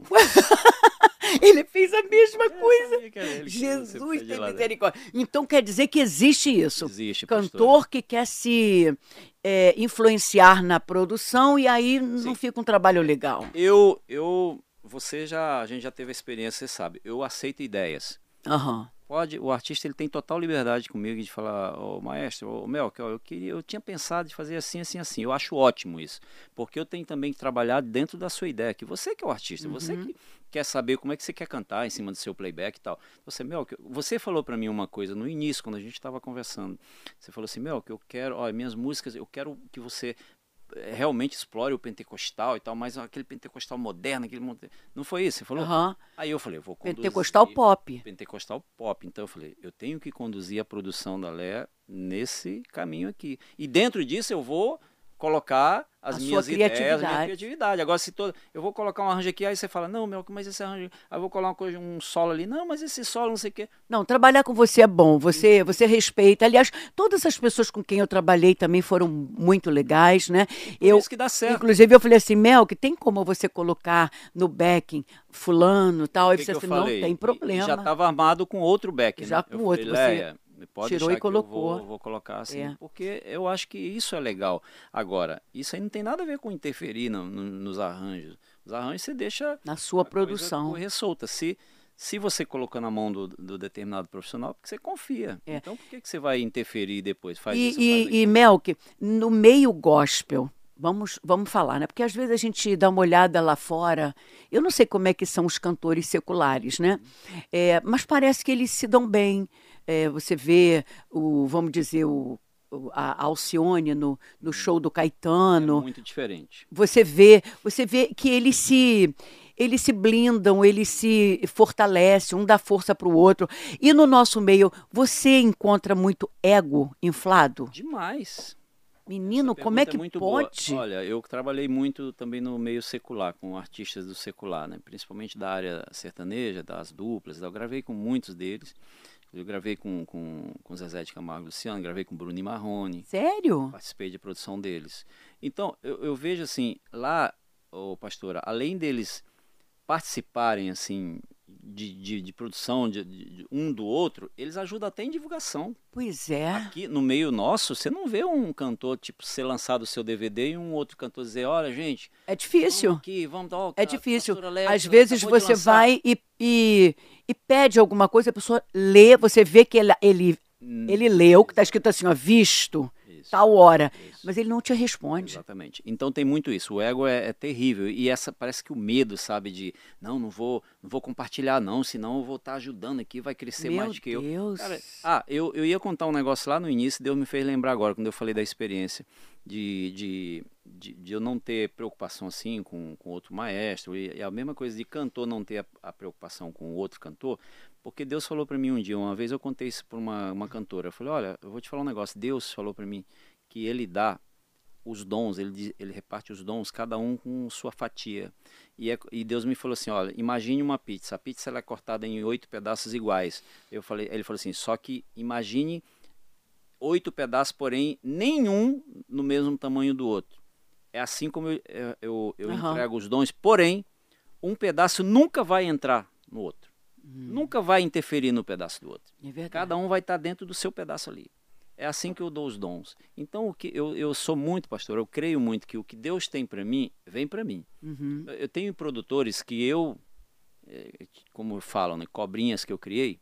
Ele fez a mesma Eu coisa. sabia que era ele que você Jesus pôs de tem lado. misericórdia. Então quer dizer que existe isso. Existe, Cantor que quer se é, influenciar na produção e aí não Sim. fica um trabalho legal. Eu, eu, você já, a gente já teve a experiência, você sabe. Eu aceito ideias. Aham. Pode, o artista ele tem total liberdade comigo de falar, ô maestro, ô Mel, que, ó, eu queria, eu tinha pensado de fazer assim, assim, assim. Eu acho ótimo isso, porque eu tenho também que trabalhar dentro da sua ideia, que você que é o artista, você que quer saber como é que você quer cantar em cima do seu playback e tal. Você, Mel, que- você falou para mim uma coisa no início, quando a gente estava conversando. Você falou assim, Mel, que eu quero, ó, minhas músicas, eu quero que você eh, realmente explore o pentecostal e tal, mas aquele pentecostal moderno, aquele monte- não foi isso? Você falou? Aham. Aí eu falei, eu vou conduzir Pentecostal pop. pentecostal pop. Então eu falei, eu tenho que conduzir a produção da Léa nesse caminho aqui. E dentro disso eu vou colocar as A sua minhas ideias, a minha criatividade. criatividade. Agora, se todo, eu vou colocar um arranjo aqui, aí você fala, não, meu, mas esse arranjo, aí eu vou colocar uma coisa, um solo ali, não, mas esse solo, não sei o quê. Não, trabalhar com você é bom, você, você respeita. Aliás, todas as pessoas com quem eu trabalhei também foram muito legais, né? Por Eu, isso que dá certo. inclusive, eu falei assim, Mel, que tem como você colocar no backing fulano e tal? Aí O que você que eu assim, não falei? tem E- problema. e já estava armado com outro back, Já né? com Eu outro, falei, você Léia, pode tirou deixar e que eu colocou. vou, vou colocar assim, É. porque eu acho que isso é legal. Agora, isso aí não tem nada a ver com interferir no- no- nos arranjos. Os arranjos você deixa Na sua a coisa produção. correr solta. Se, se você colocou na mão do, do determinado profissional, porque você confia. É. Então, por que, que você vai interferir depois? Faz E, isso, faz e, aquilo. e Melk, no meio gospel, vamos, vamos falar, né? Porque às vezes a gente dá uma olhada lá fora, eu não sei como é que são os cantores seculares, né? É, mas parece que eles se dão bem. É, você vê o, vamos dizer, o, o- a Alcione no, no show do É Caetano. muito diferente. Você vê, você vê que eles se eles se blindam, eles se fortalecem, um dá força para o outro. E no nosso meio, você encontra muito ego inflado? Demais. Menino, Essa como é pergunta que muito boa. pode? Olha, eu trabalhei muito também no meio secular, com artistas do secular, né? Principalmente da área sertaneja, das duplas. Eu gravei com muitos deles. Eu gravei com, com, com Zezé de Camargo e Luciano, gravei com Bruno e Marrone, Sério? participei de produção deles. Então, eu, eu vejo assim, lá, ô, pastora, além deles participarem assim de, de, de produção de, de- de um do outro, eles ajudam até em divulgação. Pois é. Aqui no meio nosso, você não vê um cantor tipo ser lançado o seu D V D e um outro cantor dizer, olha gente, É difícil. vamos aqui, vamos dar ó, É a difícil. pastora Léa, Às ela vezes acabou de você lançar." vai e, e, e pede alguma coisa, a pessoa lê, você vê que ele, ele, Hum, ele leu, que está escrito assim, ó, visto, isso, tal hora. isso. Mas ele não te responde. Exatamente. Então tem muito isso. O ego é, é terrível. E essa parece que o medo, sabe, de não, não vou, não vou compartilhar, não, senão eu vou estar ajudando aqui, vai crescer Meu mais do que eu. Deus. Cara, ah, eu, eu ia contar um negócio lá no início, Deus me fez lembrar agora, quando eu falei da experiência de, de, de, de eu não ter preocupação assim com, com outro maestro, e, e a mesma coisa de cantor não ter a, a preocupação com o outro cantor, porque Deus falou para mim um dia, uma vez eu contei isso para uma, uma cantora, eu falei, olha, eu vou te falar um negócio, Deus falou para mim que Ele dá os dons, ele, diz- ele reparte os dons, cada um com sua fatia. E, é- e Deus me falou assim, olha, imagine uma pizza, a pizza ela é cortada em oito pedaços iguais. Eu falei, ele falou assim, só que imagine oito pedaços, porém nenhum no mesmo tamanho do outro. É assim como eu, eu, eu Uhum. entrego os dons, porém, um pedaço nunca vai entrar no outro. Hum. Nunca vai interferir no pedaço do outro. É verdade. Cada um vai estar dentro do seu pedaço ali. É assim que eu dou os dons. Então, o que eu, eu sou muito, pastor, eu creio muito que o que Deus tem para mim, vem para mim. Uhum. Eu tenho produtores que eu, como falam, né, cobrinhas que eu criei,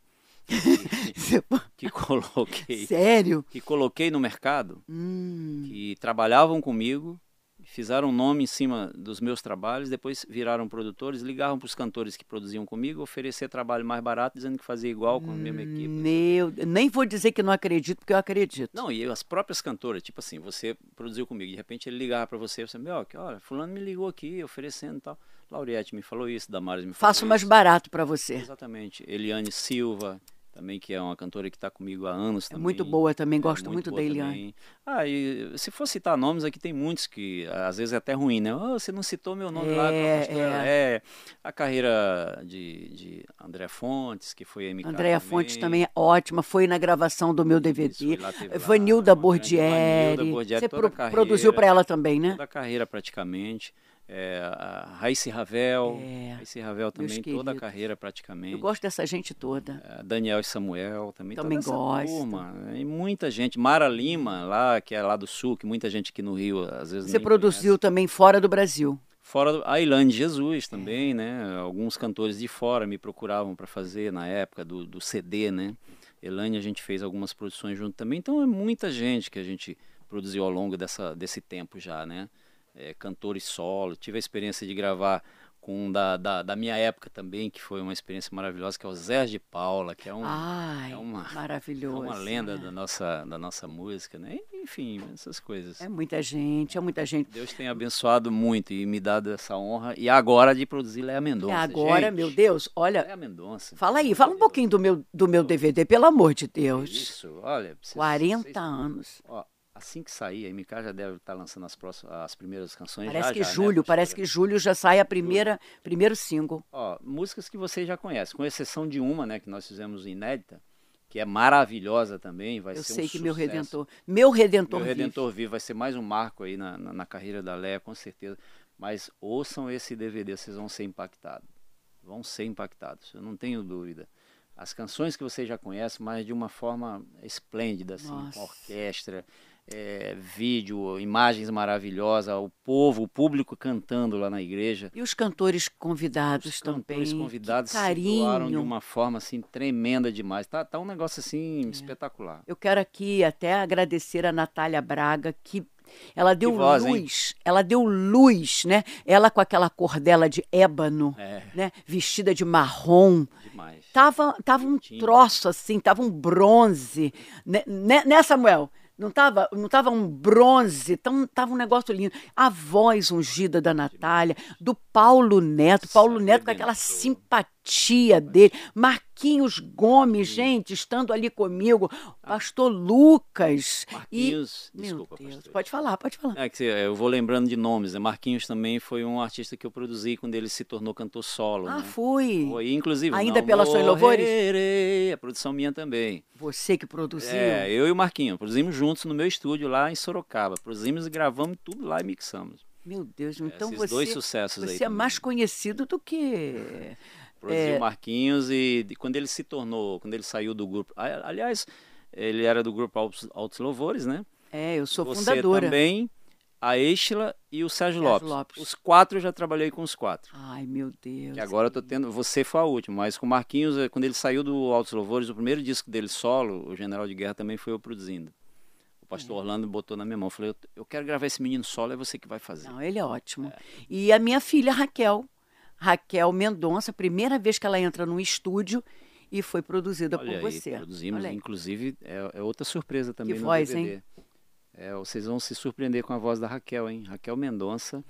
que, que coloquei, Sério? que coloquei no mercado, hum. que trabalhavam comigo, fizeram um nome em cima dos meus trabalhos, depois viraram produtores, ligavam para os cantores que produziam comigo, oferecer trabalho mais barato, dizendo que fazia igual com a mesma equipe. Meu, nem vou dizer que não acredito, porque eu acredito. Não, e as próprias cantoras, tipo assim, você produziu comigo, de repente ele ligava para você, você, meu, olha, fulano me ligou aqui, oferecendo e tal. Lauriette me falou isso, Damares me falou Faço isso. mais barato para você. Exatamente. Eliane Silva, também, que é uma cantora que está comigo há anos também. É muito boa também, gosto é muito, muito da Eliane. Ah, e se for citar nomes aqui, tem muitos que às vezes é até ruim, né? Oh, você não citou meu nome é, lá com a pastora. É. é. A carreira de, de André Fontes, que foi M K Andréa também. Fontes também é ótima, foi na gravação do meu D V D. Isso, lá, Vanilda Bordieri. Vanilda Bordieri. Você pro, carreira, produziu para ela também, né? Toda a carreira praticamente. É, a Raíssa Ravel, é, Raíssa Ravel também, toda a carreira praticamente. Eu gosto dessa gente toda. É, Daniel e Samuel também, também toda gosto. essa turma. E muita gente, Mara Lima, lá, que é lá do Sul, que muita gente aqui no Rio às vezes Você nem produziu conhece. Também fora do Brasil. Fora do, a Ilane Jesus também, é. né? Alguns cantores de fora me procuravam para fazer na época do, do C D, né? Ilane, a gente fez algumas produções junto também, então é muita gente que a gente produziu ao longo dessa, desse tempo já, né? É, cantores solo, tive a experiência de gravar com um da, da, da minha época também, que foi uma experiência maravilhosa, que é o Zé de Paula, que é, um, Ai, é uma, maravilhoso, é uma lenda né? da, nossa, da nossa música, né? Enfim, essas coisas. É muita gente, é muita gente. Deus tem abençoado muito e me dado essa honra, e agora de produzir Léa Mendonça. É agora, gente, meu Deus, olha... Léa Mendonça. Fala aí, fala um pouquinho do meu, do meu D V D, pelo amor de Deus. Isso, olha... Vocês, quarenta vocês, anos. Ó, assim que sair, a M K já deve estar lançando as, próximas, as primeiras canções. Parece já, que já, julho, né, parece que julho já sai a primeira, primeiro single. Ó, músicas que você já conhece, com exceção de uma, né, que nós fizemos inédita, que é maravilhosa também, vai Eu ser sei um que sucesso. meu Redentor, meu Redentor, meu Redentor vive. vive vai ser mais um marco aí na, na, na carreira da Léa, com certeza. Mas ouçam esse D V D, vocês vão ser impactados. Vão ser impactados, eu não tenho dúvida. As canções que você já conhece, mas de uma forma esplêndida, assim, Nossa. com orquestra, é, vídeo, imagens maravilhosas, o povo, o público cantando lá na igreja. E os cantores convidados os também. cantores convidados que se doaram de carinho. uma forma assim tremenda demais. Tá, tá um negócio assim É. espetacular. Eu quero aqui até agradecer a Natália Braga, que ela deu Que voz, luz, hein? ela deu luz, né? Ela com aquela cordela de ébano, É. né? Vestida de marrom. Demais. Tava, tava um Tinha. troço assim, tava um bronze. Né, né, Samuel? Não tava, não tava um bronze, tão, tava um negócio lindo. A voz ungida da Natália, do Paulo Neto, Paulo Nossa, Neto com aquela arrebentou. simpatia dele, Marquinhos Gomes, gente, estando ali comigo, pastor Lucas. Marquinhos, e, desculpa, meu Deus, pastor. pode falar, pode falar. É que eu vou lembrando de nomes, né? Marquinhos também foi um artista que eu produzi quando ele se tornou cantor solo. Ah, né? fui. Foi, inclusive. Ainda Não pela Só em Louvores? Morrerei, a produção minha também. Você que produziu. É, eu e o Marquinhos, produzimos juntos no meu estúdio lá em Sorocaba. Produzimos e gravamos tudo lá e mixamos. Meu Deus, então Esses você, dois sucessos aí você é também. mais conhecido do que... Produziu É. o Marquinhos e de- quando ele se tornou, quando ele saiu do grupo, a- aliás, ele era do grupo Altos, Altos Louvores, né? É, eu sou Você fundadora. também, a Estela e o Sérgio, Sérgio Lopes. Lopes. Os quatro eu já trabalhei com os quatro. Ai, meu Deus. Que agora eu tô tendo, você foi a última, mas com o Marquinhos, eh, quando ele saiu do Altos Louvores, o primeiro disco dele solo, o General de Guerra, também foi eu produzindo. O pastor Orlando botou na minha mão, falei, eu, eu quero gravar esse menino solo, é você que vai fazer. Não, ele é ótimo. E a minha filha, Raquel, Raquel Mendonça, primeira vez que ela entra num estúdio e foi produzida Olha por aí, você. produzimos, Olha aí. inclusive, é, é outra surpresa também Que no voz, D V D. É, vocês vão se surpreender com a voz da Raquel, hein? Raquel Mendonça.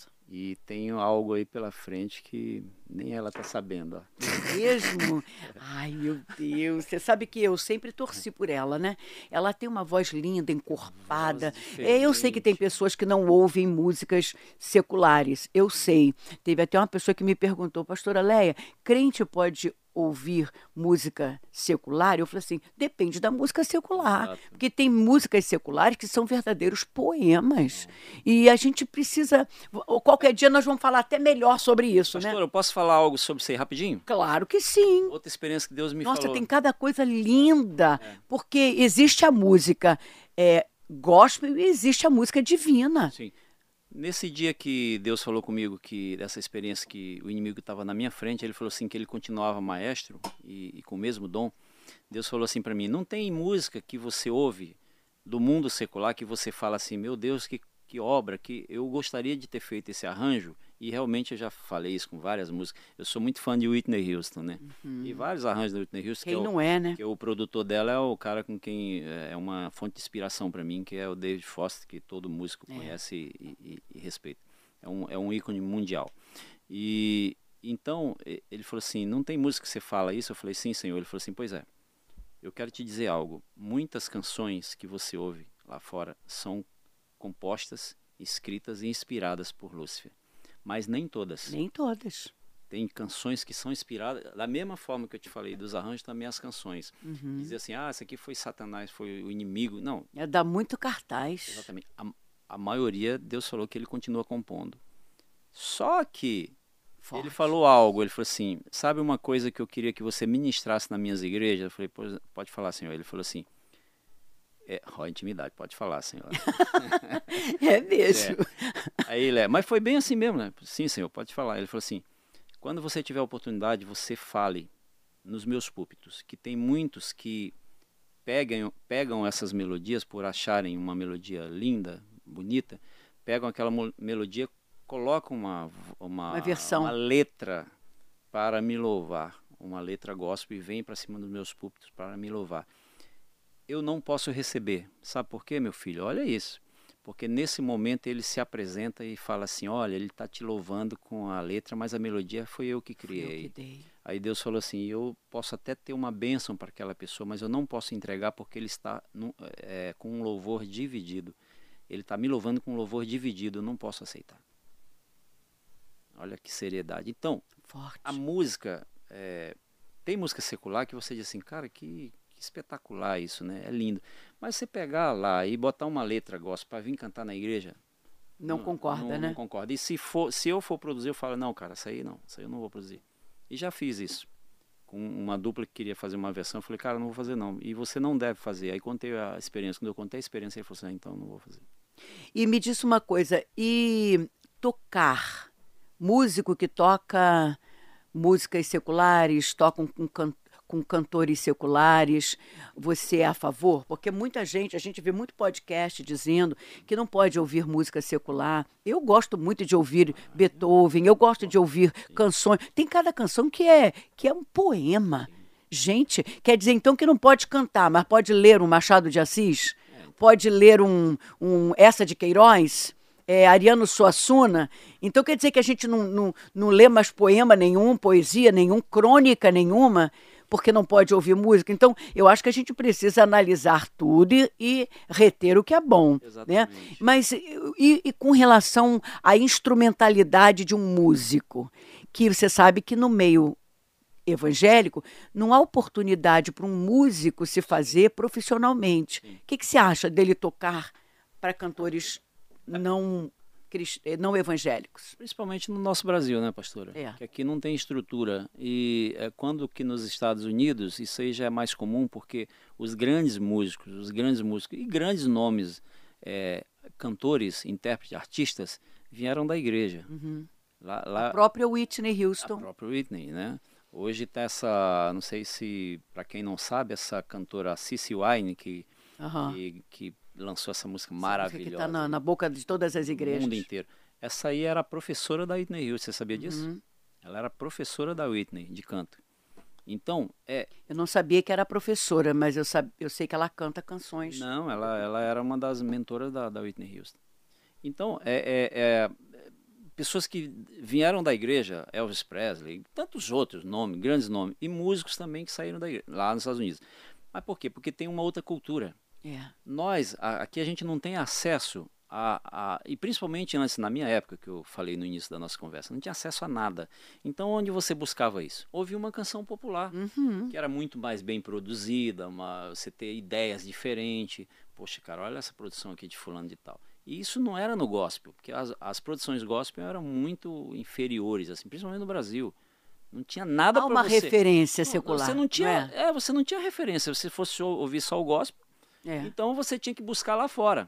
E tem algo aí pela frente que nem ela tá sabendo, ó. Mesmo? Ai, meu Deus. Você sabe que eu sempre torci por ela, né? Ela tem uma voz linda, encorpada. Voz É, eu sei que tem diferente. pessoas que não ouvem músicas seculares. Eu sei. Teve até uma pessoa que me perguntou, pastora Leia, crente pode ouvir música secular? Eu falei assim, depende da música secular. Exato. Porque tem músicas seculares que são verdadeiros poemas. E a gente precisa... Qualquer dia nós vamos falar até melhor sobre isso, Pastor, né? eu posso falar algo sobre isso aí rapidinho? Claro que sim. Outra experiência que Deus me Nossa, falou. tem cada coisa linda. É. Porque existe a música é, gospel e existe a música divina. Sim. Nesse dia que Deus falou comigo que dessa experiência que o inimigo estava na minha frente, ele falou assim que ele continuava maestro e, e com o mesmo dom. Deus falou assim para mim, não tem música que você ouve do mundo secular que você fala assim, meu Deus, que, que obra, que eu gostaria de ter feito esse arranjo. E realmente eu já falei isso com várias músicas. Eu sou muito fã de Whitney Houston, né? Uhum. E vários arranjos da Whitney Houston. Quem que é o, não é, né? Que o produtor dela é o cara com quem é uma fonte de inspiração para mim, que é o David Foster, que todo músico É. conhece e, e, e respeita. É um, é um ícone mundial. E então ele falou assim, não tem música que você fala isso? Eu falei, sim, Senhor. Ele falou assim, pois é. Eu quero te dizer algo. Muitas canções que você ouve lá fora são compostas, escritas e inspiradas por Lúcifer. Mas nem todas. Nem todas. Tem canções que são inspiradas, da mesma forma que eu te falei dos arranjos, também as canções. Uhum. Dizer assim, ah, esse aqui foi Satanás, foi o inimigo. Não. É, dá muito cartaz. Exatamente. A, a maioria, Deus falou que ele continua compondo. Só que Forte. ele falou algo, ele falou assim, sabe uma coisa que eu queria que você ministrasse nas minhas igrejas? Eu falei, pode falar, Senhor. Ele falou assim, é, ó, intimidade, pode falar, Senhor. É mesmo. É. Aí ele é, mas foi bem assim mesmo, né? Sim, Senhor, pode falar. Ele falou assim, quando você tiver a oportunidade, você fale nos meus púlpitos, que tem muitos que pegam, pegam essas melodias por acharem uma melodia linda, bonita, pegam aquela melodia, colocam uma, uma, uma versão, uma letra para me louvar, uma letra gospel e vem para cima dos meus púlpitos para me louvar. Eu não posso receber. Sabe por quê, meu filho? Olha isso. Porque nesse momento ele se apresenta e fala assim, olha, ele está te louvando com a letra, mas a melodia foi eu que criei. Eu que dei. Aí Deus falou assim, eu posso até ter uma bênção para aquela pessoa, mas eu não posso entregar porque ele está no, é, com um louvor dividido. Ele está me louvando com um louvor dividido, eu não posso aceitar. Olha que seriedade. Então, Forte. A música, é, tem música secular que você diz assim, cara, que... espetacular isso, né? É lindo. Mas você pegar lá e botar uma letra gospel para vir cantar na igreja... Não, não concorda, não, né? Não concorda. E se, for, se eu for produzir, eu falo, não, cara, isso aí não, isso aí eu não vou produzir. E já fiz isso. Com uma dupla que queria fazer uma versão, eu falei, cara, não vou fazer não. E você não deve fazer. Aí contei a experiência. Quando eu contei a experiência, ele falou assim, ah, então não vou fazer. E me disse uma coisa, e tocar? Músico que toca músicas seculares, tocam com can com cantores seculares, você é a favor? Porque muita gente, a gente vê muito podcast dizendo que não pode ouvir música secular. Eu gosto muito de ouvir Beethoven, eu gosto de ouvir canções. Tem cada canção que é, que é um poema. Gente, quer dizer então que não pode cantar, mas pode ler um Machado de Assis? Pode ler um, um Essa de Queiroz? É, Ariano Suassuna? Então quer dizer que a gente não, não, não lê mais poema nenhum, poesia nenhum, crônica nenhuma, porque não pode ouvir música. Então, eu acho que a gente precisa analisar tudo e, e reter o que é bom. Né? Mas e, e com relação à instrumentalidade de um músico, que você sabe que no meio evangélico não há oportunidade para um músico se fazer profissionalmente. O que, que você acha dele tocar para cantores não... não evangélicos? Principalmente no nosso Brasil, né, pastora? É. Que aqui não tem estrutura. E é, quando que nos Estados Unidos, isso aí já é mais comum, porque os grandes músicos, os grandes músicos e grandes nomes, é, cantores, intérpretes, artistas, vieram da igreja. Uhum. Lá, lá, a própria Whitney Houston. A própria Whitney, né? Hoje tá essa, não sei se, para quem não sabe, essa cantora Cissy Wine, que, uhum. que, que lançou essa música maravilhosa. Que está na, na boca de todas as igrejas. No mundo inteiro. Essa aí era a professora da Whitney Houston, você sabia disso? Uhum. Ela era professora da Whitney, de canto. Então, é... Eu não sabia que era professora, mas eu, sab... eu sei que ela canta canções. Não, ela, ela era uma das mentoras da, da Whitney Houston. Então, é, é, é... pessoas que vieram da igreja, Elvis Presley, tantos outros nomes, grandes nomes, e músicos também que saíram da igreja, lá nos Estados Unidos. Mas por quê? Porque tem uma outra cultura. É. Nós, aqui a gente não tem acesso A, a, e principalmente antes, na minha época, que eu falei no início da nossa conversa, não tinha acesso a nada. Então, onde você buscava isso? Ouvia uma canção popular, Uhum. que era muito mais bem produzida, uma, você ter ideias diferentes. Poxa, cara, olha essa produção aqui de fulano de tal. E isso não era no gospel, porque as, as produções gospel eram muito inferiores, assim, principalmente no Brasil. Não tinha nada para você. Há uma referência Não, secular. Você não tinha, não é? é, você não tinha referência. Se você fosse ouvir só o gospel, É. então você tinha que buscar lá fora.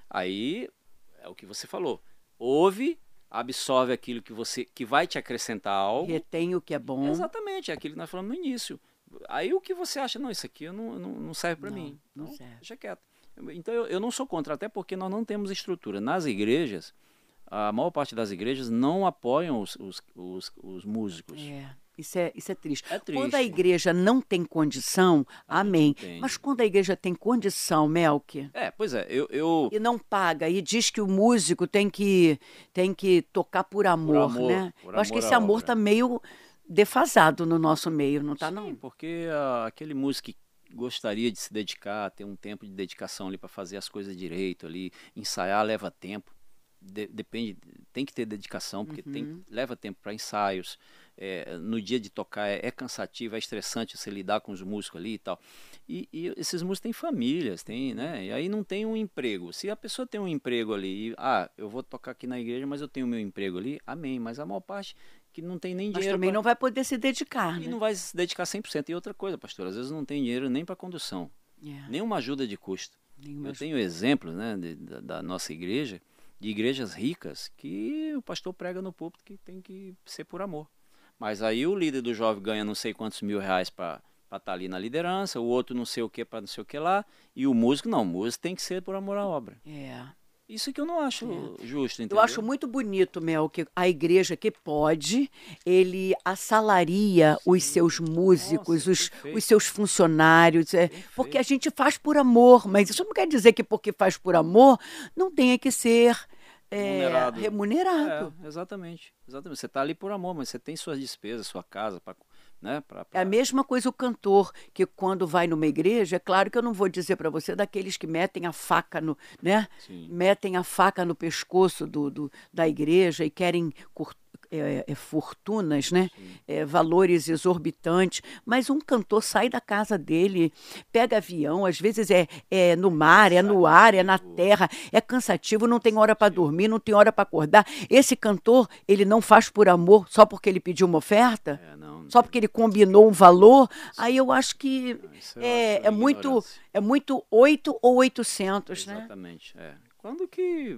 Aí é o que você falou. Ouve, absorve aquilo que você que vai te acrescentar algo. Retém o que é bom. Exatamente, é aquilo que nós falamos no início. Aí o que você acha, não, isso aqui não, não, não serve para Não, mim. não Então, serve. deixa quieto. Então eu, eu não sou contra, até porque nós não temos estrutura. Nas igrejas, a maior parte das igrejas não apoiam os, os, os, os músicos. É. Isso é, isso é triste. É triste. Quando a igreja não tem condição, A gente amém. entende. Mas quando a igreja tem condição, Melk, É, pois é, eu... eu... e não paga, e diz que o músico tem que, tem que tocar por amor, amor, né? por Eu acho que amor esse à amor obra. está meio defasado no nosso meio, não está Sim, não? porque ah, aquele músico que gostaria de se dedicar, ter um tempo de dedicação ali para fazer as coisas direito ali, ensaiar leva tempo, de, depende, tem que ter dedicação, porque Uhum. tem, leva tempo para ensaios, é, no dia de tocar é, é cansativo, é estressante você lidar com os músicos ali e tal, e, e esses músicos têm famílias, tem, né, e aí não tem um emprego, se a pessoa tem um emprego ali, e, ah, eu vou tocar aqui na igreja, mas eu tenho meu emprego ali, amém, mas a maior parte que não tem nem Mas dinheiro também pra... não vai poder se dedicar, E né? não vai se dedicar cem por cento. E outra coisa, pastor, às vezes não tem dinheiro nem para condução, É, nenhuma ajuda de custo. nenhuma Eu ajuda. tenho exemplos, né, de, da, da nossa igreja, de igrejas ricas, que o pastor prega no púlpito que tem que ser por amor. Mas aí o líder do jovem ganha não sei quantos mil reais para estar ali na liderança, o outro não sei o que para não sei o que lá, e o músico não, o músico tem que ser por amor à obra. É. Isso que eu não acho É. justo, entendeu? Eu acho muito bonito, Mel, que a igreja que pode, ele assalaria os seus músicos, Nossa, os, perfeito. os seus funcionários, é, Perfeito. porque a gente faz por amor, mas isso não quer dizer que porque faz por amor não tenha que ser é, Remunerado. remunerado. É, exatamente, exatamente. Você está ali por amor, mas você tem suas despesas, sua casa, pra, né? Pra, pra... É a mesma coisa o cantor, que quando vai numa igreja, é claro que eu não vou dizer para você daqueles que metem a faca no, né? Sim. Metem a faca no pescoço do, do, da igreja e querem curtir. É, é, fortunas, né? É, valores exorbitantes, mas um cantor sai da casa dele, pega avião, às vezes é, é no mar, é no ar, é na terra, é cansativo, não tem hora para dormir, não tem hora para acordar. Esse cantor, ele não faz por amor só porque ele pediu uma oferta? É, não, não só tem- porque ele combinou um valor? Aí eu acho que Não, isso eu é, acho é muito ignorância. é muito oito ou oitocentos, né? Exatamente, é. Quando que...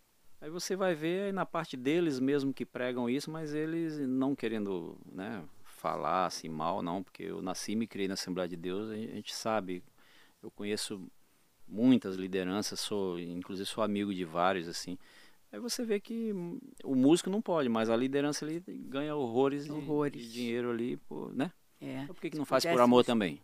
Aí você vai ver aí na parte deles mesmo que pregam isso, mas eles não querendo, né, falar assim mal, não, porque eu nasci e me criei na Assembleia de Deus, a gente sabe, eu conheço muitas lideranças, sou, inclusive sou amigo de vários, assim. Aí você vê que o músico não pode, mas a liderança ali ganha horrores, de- Horrores. De, dinheiro ali, pô, né? É, Então por que, que se não faz por pudéssemos- amor também?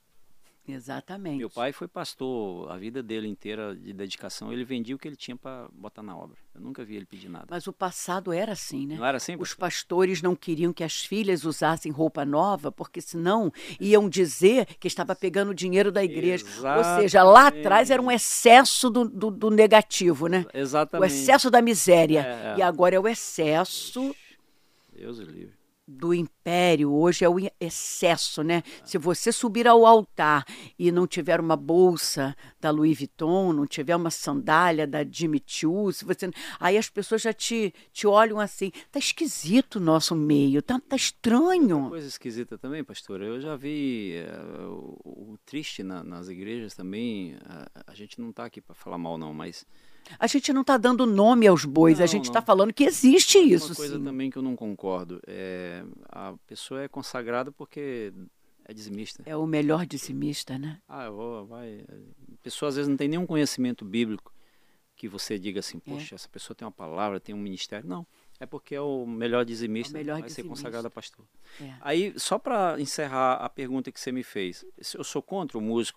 Exatamente. Meu pai foi pastor, a vida dele inteira de dedicação, ele vendia o que ele tinha para botar na obra. Eu nunca vi ele pedir nada. Mas o passado era assim, né? Não era assim? Os pastor? pastores não queriam que as filhas usassem roupa nova, porque senão iam dizer que estava pegando o dinheiro da igreja. Ou seja, lá atrás era um excesso do, do, do negativo, né? O Exatamente. excesso da miséria. É, é. E agora é o excesso Deus o livre. do império, hoje é o excesso, né? Se você subir ao altar e não tiver uma bolsa da Louis Vuitton, não tiver uma sandália da Jimmy Choo, se você... aí as pessoas já te, te olham assim, tá esquisito o nosso meio, tá, tá estranho. Coisa esquisita também, pastora. Eu já vi eh, o, o triste na- nas igrejas também. A, a gente não está aqui para falar mal, não, mas A gente não está dando nome aos bois, a Não, gente não. está falando que existe isso, uma coisa sim. também que eu não concordo. É, a pessoa é consagrada porque é dizimista. É o melhor dizimista, né? Ah, eu vou, vai. A pessoa às vezes não tem nenhum conhecimento bíblico que você diga assim, poxa, essa pessoa tem uma palavra, tem um ministério. Não, é porque é o melhor dizimista, É o melhor vai ser dizimista. consagrado a pastor. É. Aí, só para encerrar a pergunta que você me fez, se eu sou contra o músico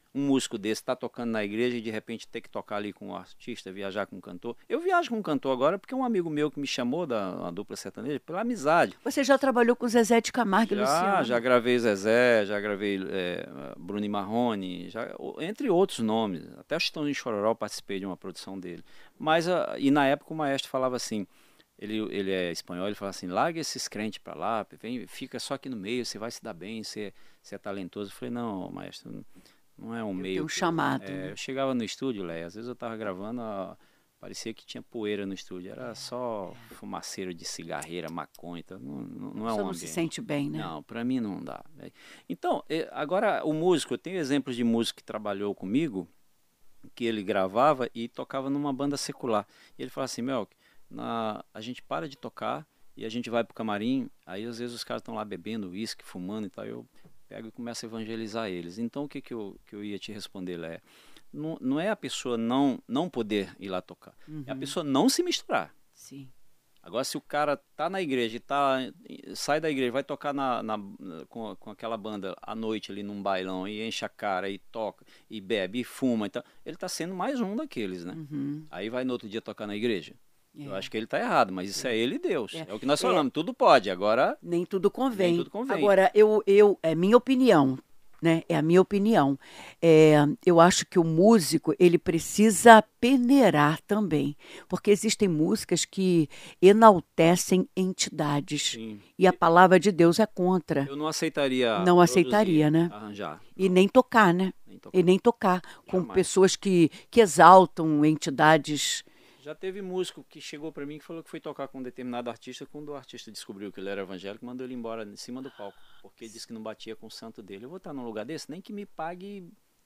um músico desse tá tocando na igreja e de repente ter que tocar ali com um artista, viajar com um cantor. Eu viajo com um cantor agora porque um amigo meu que me chamou da uma dupla sertaneja pela amizade. Você já trabalhou com Zezé de Camargo e Já, Luciano? já gravei Zezé, já gravei é, Bruno e Marrone, já, entre outros nomes. Até o Chitãozinho Chororó participei de uma produção dele. Mas, a, e na época o maestro falava assim, ele, ele é espanhol, ele fala assim, larga esses crentes pra lá, vem, fica só aqui no meio, você vai se dar bem, você, você é talentoso. Eu falei, não, maestro, não é um Eu meio... tenho um chamado. É, né? eu chegava no estúdio, Léia, às vezes eu tava gravando, ó, parecia que tinha poeira no estúdio, era só fumaceiro de cigarreira, maconha, então não, não, não é um Você não ambiente. se sente bem, né? Não, para mim não dá. Então, agora o músico, eu tenho exemplos de músico que trabalhou comigo, que ele gravava e tocava numa banda secular. E ele fala assim, Melk, na, a gente para de tocar e a gente vai pro camarim, aí às vezes os caras estão lá bebendo uísque, fumando e tal, eu pego e começo a evangelizar eles. Então o que, que, eu, que eu ia te responder, Léa? Não, não é a pessoa não, não poder ir lá tocar, Uhum. é a pessoa não se misturar. Sim. Agora, se o cara tá na igreja e tá, sai da igreja, vai tocar na, na, com, com aquela banda à noite ali num bailão e enche a cara e toca, e bebe, e fuma, então, ele tá sendo mais um daqueles, né? Uhum. Aí vai no outro dia tocar na igreja. É. Eu acho que ele tá errado, mas isso é, é ele e Deus. É, é o que nós é. falamos, tudo pode, agora... Nem tudo convém. Nem tudo convém. Agora, eu, eu, é minha opinião, né? É a minha opinião. É, eu acho que o músico, ele precisa peneirar também, porque existem músicas que enaltecem entidades. Sim. E a palavra de Deus é contra. Eu não aceitaria Não produzir, aceitaria, né? Arranjar. E nem tocar, né? Nem tocar. E nem tocar com Jamais. pessoas que, que exaltam entidades. Já teve músico que chegou para mim que falou que foi tocar com um determinado artista, quando o artista descobriu que ele era evangélico, mandou ele embora em cima do palco, porque disse que não batia com o santo dele. Eu vou estar num lugar desse, nem que me pague...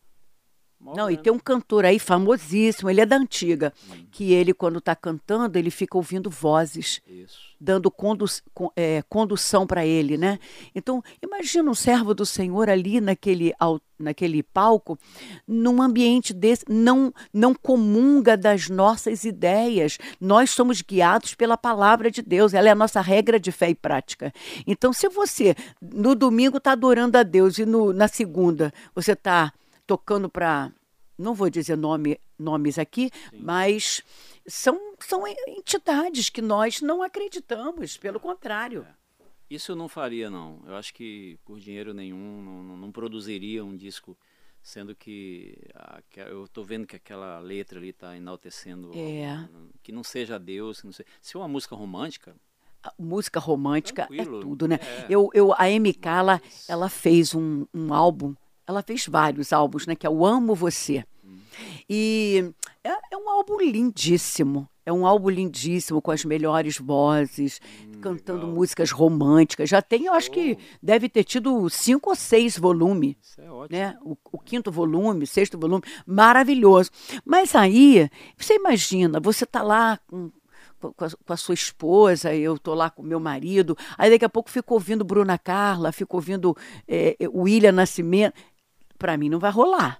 Não, e tem um cantor aí famosíssimo, ele é da antiga, hum. que ele, quando está cantando, ele fica ouvindo vozes, Isso. dando condu é, condução para ele, né? Então, imagina um servo do Senhor ali naquele, naquele palco, num ambiente desse, não, não comunga das nossas ideias. Nós somos guiados pela palavra de Deus, ela é a nossa regra de fé e prática. Então, se você, no domingo, está adorando a Deus e no, na segunda você está tocando para, não vou dizer nome, nomes aqui, Sim. mas são, são entidades que nós não acreditamos, pelo contrário. É. Isso eu não faria, não. Eu acho que por dinheiro nenhum não, não, não produziria um disco, sendo que a, que eu estou vendo que aquela letra ali está enaltecendo, é. que não seja Deus, que não seja... Se é uma música romântica... A música romântica Tranquilo. É tudo, né? É. Eu, eu, a M K, ela, ela fez um, um álbum, ela fez vários álbuns, né? Que é o Amo Você. Hum. E é, é um álbum lindíssimo. É um álbum lindíssimo, com as melhores vozes, hum, cantando legal. músicas românticas. Já tem, eu acho oh. que deve ter tido cinco ou seis volumes. Isso é ótimo. Né? O, o quinto volume, sexto volume, maravilhoso. Mas aí, você imagina, você tá lá com... Com a, com a sua esposa, eu tô lá com o meu marido, aí daqui a pouco fico ouvindo Bruna Carla, fico ouvindo é, William Nascimento, para mim não vai rolar.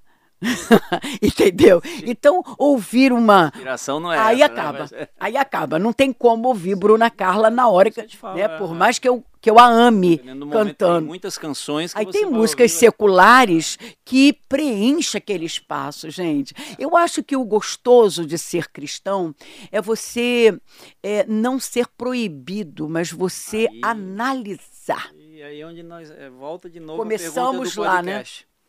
Entendeu? Então, ouvir uma... Inspiração não é aí essa, acaba, né? Mas... aí acaba. Não tem como ouvir Bruna Carla na hora que, fala, né? Por é. mais que eu, que eu a ame cantando. Tem muitas canções que aí você tem vai músicas ouvir, seculares que preenchem aquele espaço, gente. Eu acho que o gostoso de ser cristão é você é, não ser proibido, mas você aí, analisar. E aí é onde nós é, volta de novo começamos a pergunta do lá, né?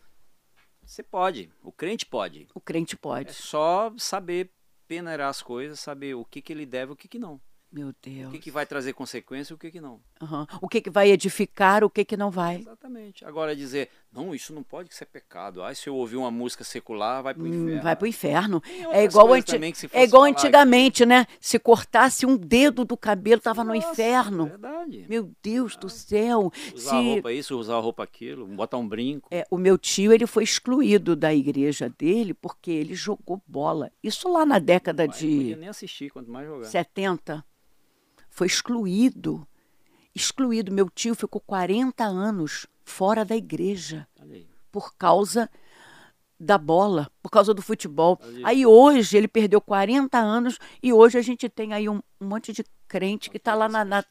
Você pode, o crente pode. O crente pode. É só saber peneirar as coisas, saber o que, que ele deve e o que, que não. Meu Deus. O que, que vai trazer consequência e o que, que não. Uhum. O que, que vai edificar, o que, que não vai. Exatamente. Agora dizer, não, isso não pode ser pecado. Ah, se eu ouvir uma música secular, vai pro inferno. Hum, vai pro inferno. É igual, anti... é igual antigamente, aqui. Né? Se cortasse um dedo do cabelo, tava Nossa, no inferno. Verdade. Meu Deus ah. do céu. Usar se... roupa isso, usar roupa aquilo, botar um brinco. É, o meu tio, ele foi excluído da igreja dele porque ele jogou bola. Isso lá na década Pai, de... Não podia nem assistir, quanto mais jogar. setenta. Foi excluído. Excluído. Meu tio ficou quarenta anos fora da igreja por causa da bola, por causa do futebol. Aí, aí hoje ele perdeu quarenta anos e hoje a gente tem aí um, um monte de crente que está lá na... na...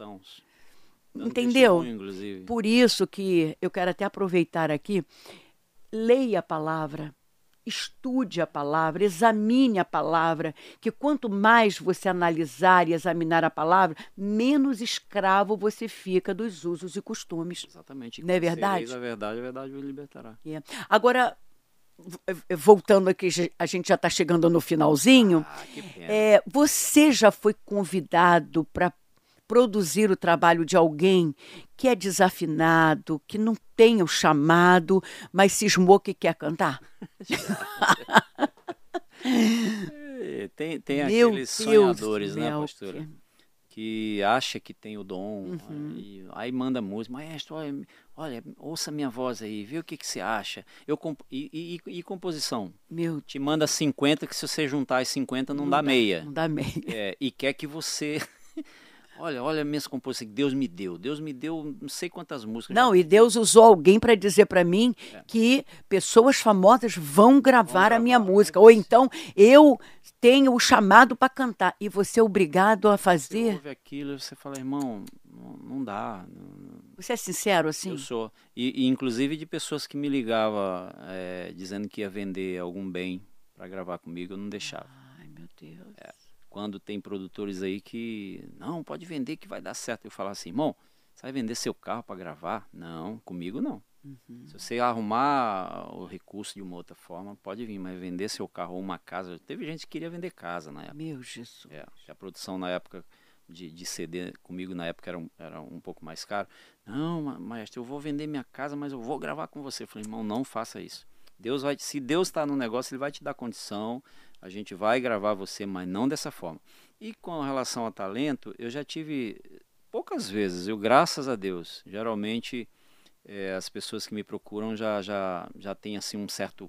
Entendeu? Por isso que eu quero até aproveitar aqui, leia a palavra, estude a palavra, examine a palavra, que quanto mais você analisar e examinar a palavra, menos escravo você fica dos usos e costumes. Exatamente. Não é verdade? A verdade, a verdade o libertará. É. Agora, voltando aqui, a gente já está chegando no finalzinho. Ah, que pena. É, você já foi convidado para produzir o trabalho de alguém que é desafinado, que não tem o chamado, mas cismou que quer cantar? É, tem tem Meu aqueles Deus, sonhadores, né, Melk. pastora? Que acha que tem o dom, Uhum. aí, aí manda música, maestro, olha, olha, ouça minha voz aí, vê o que, que você acha. Eu comp... e, e, e composição? Meu, Te manda cinquenta, que se você juntar as cinquenta não, não dá, dá, meia. não dá meia. É, e quer que você... Olha, olha a minha composição que Deus me deu. Deus me deu não sei quantas músicas. Não, já. e Deus usou alguém para dizer para mim É. que pessoas famosas vão gravar, Vão a minha gravar, música. mas Ou você- então eu tenho o chamado para cantar e você é obrigado a Você fazer. ouve aquilo e você fala, irmão, não, não dá. não- Você é sincero assim? Eu sou. E, e inclusive de pessoas que me ligavam é, dizendo que ia vender algum bem para gravar comigo, eu não deixava. Ai, meu Deus. Quando tem produtores aí que, não, pode vender que vai dar certo. Eu falo assim, irmão, você vai vender seu carro para gravar? Não, comigo não. Uhum. Se você arrumar o recurso de uma outra forma, pode vir, mas vender seu carro ou uma casa. Teve gente que queria vender casa na época. Meu Jesus. É, que a produção na época de, de C D comigo na época era um, era um pouco mais caro. Não, ma- maestro, eu vou vender minha casa, mas eu vou gravar com você. Eu falei, irmão, não faça isso. Deus vai, se Deus está no negócio, Ele vai te dar condição. A gente vai gravar você, mas não dessa forma. E com relação a talento, eu já tive poucas vezes, eu graças a Deus, geralmente é, as pessoas que me procuram já já já têm assim um certo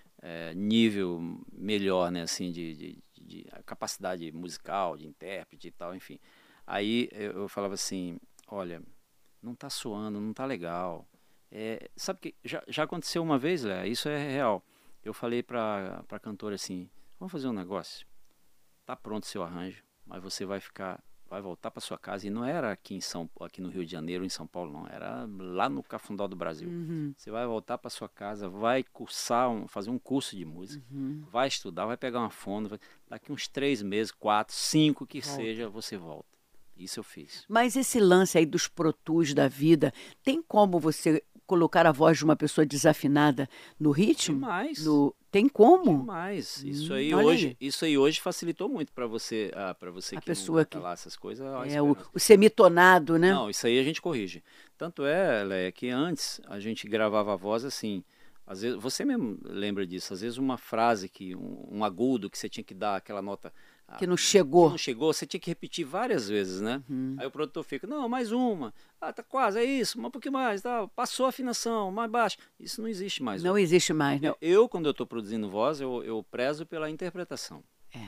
é, nível melhor, né, assim de, de, de capacidade musical, de intérprete e tal, enfim. Aí eu, eu falava assim, olha, não tá soando, não tá legal. É, sabe que já, já aconteceu uma vez, Léa, isso é real. Eu falei pra, pra cantora assim, vamos fazer um negócio. Tá pronto seu arranjo, mas você vai ficar, vai voltar para sua casa. E não era aqui em São, aqui no Rio de Janeiro, em São Paulo, não. Era lá no Cafundó do Brasil. Uhum. Você vai voltar para sua casa, vai cursar, um, fazer um curso de música, Uhum. vai estudar, vai pegar uma fono. Vai, daqui uns três meses, quatro, cinco que Volta. seja, você volta. Isso eu fiz. Mas esse lance aí dos Pro Tools da vida, tem como você colocar a voz de uma pessoa desafinada no ritmo? Demais. No... Tem como? Demais. Isso Hum, aí olha hoje, aí. isso aí hoje facilitou muito para você, ah, para você A que pessoa não que- canta lá essas coisas. ó, É o, esperança. o semitonado, né? Não, isso aí a gente corrige. Tanto é, Léia, que antes a gente gravava a voz assim. Às vezes, você mesmo lembra disso. Às vezes uma frase que um, um agudo que você tinha que dar aquela nota ah, Que não que chegou. não chegou, você tinha que repetir várias vezes, né? Aí o produtor fica, não, mais uma. Ah, tá quase, é isso, mas um pouquinho mais, tá? Passou a afinação, mais baixo. Isso não existe mais. Não existe mais, né? Eu, quando eu estou produzindo voz, eu, eu prezo pela interpretação. É.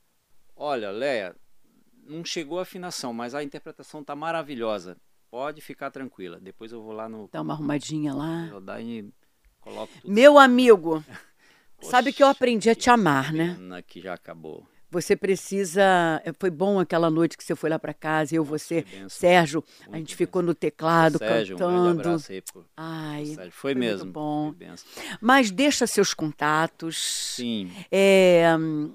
Olha, Léia, não chegou a afinação, mas a interpretação tá maravilhosa. Pode ficar tranquila. Depois eu vou lá no Dá uma arrumadinha lá. Melodyne e coloco tudo. Meu amigo, Poxa, sabe que eu aprendi a te amar, né? pena que já acabou. Você precisa. Foi bom aquela noite que você foi lá para casa, eu, você, foi benção. Sérgio, a Muito gente ficou benção. no teclado Sérgio, um grande cantando. abraço aí pro, Ai, pro Sérgio. Foi, foi muito mesmo. bom. Foi benção. Mas deixa seus contatos. Sim. É, hum,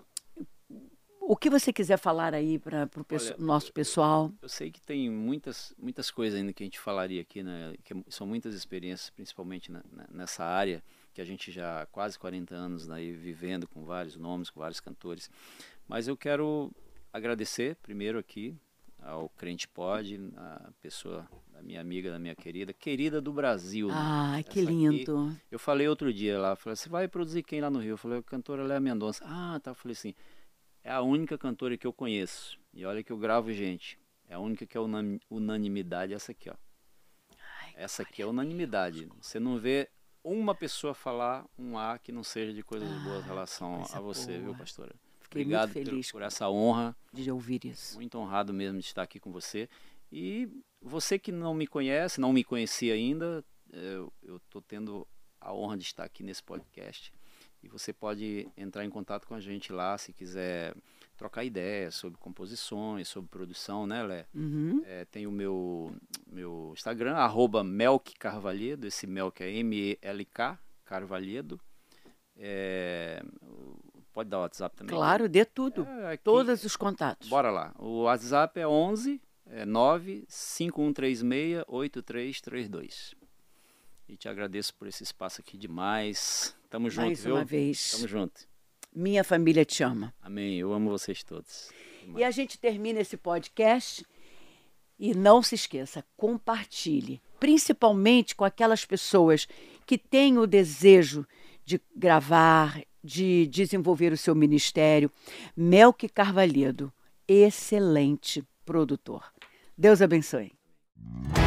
o que você quiser falar aí para o Olha, nosso pessoal. Eu sei que tem muitas, muitas coisas ainda que a gente falaria aqui, né? Que são muitas experiências, principalmente na, na, nessa área, que a gente já há quase quarenta anos aí vivendo com vários nomes, com vários cantores. Mas eu quero agradecer primeiro aqui ao Crente Pod, a pessoa da minha amiga, da minha querida, querida do Brasil. Né? Ah, que Essa aqui, lindo. eu falei outro dia lá, falei, você vai produzir quem lá no Rio? Eu falei, a cantora Léa Mendonça. Ah, tá. Eu falei assim, é a única cantora que eu conheço. E olha que eu gravo gente. É a única que é unan- unanimidade, essa aqui, ó. Essa aqui é unanimidade. Você não vê uma pessoa falar um A que não seja de coisas boas em relação coisa a você, boa. viu, pastora? Fiquei Obrigado muito por- feliz por essa honra. de ouvir isso. Muito honrado mesmo de estar aqui com você. E você que não me conhece, não me conhecia ainda, eu estou tendo a honra de estar aqui nesse podcast. E você pode entrar em contato com a gente lá, se quiser trocar ideias sobre composições, sobre produção, né, Lé? Uhum. É, tem o meu, meu Instagram, arroba Melk Carvalhedo. Esse Melk é M E L K, Carvalhedo. É, pode dar o WhatsApp também? Claro, dê tudo. É, aqui, todos os contatos. Bora lá. O WhatsApp é onze, é nove cinco um três seis, oito três três dois. E te agradeço por esse espaço aqui demais. Tamo junto, Mais viu? uma vez. Tamo junto. Minha família te ama. Amém. Eu amo vocês todos. Demais. E a gente termina esse podcast e não se esqueça, compartilhe. Principalmente com aquelas pessoas que têm o desejo de gravar, de desenvolver o seu ministério. Melqui Carvalhedo, excelente produtor. Deus abençoe.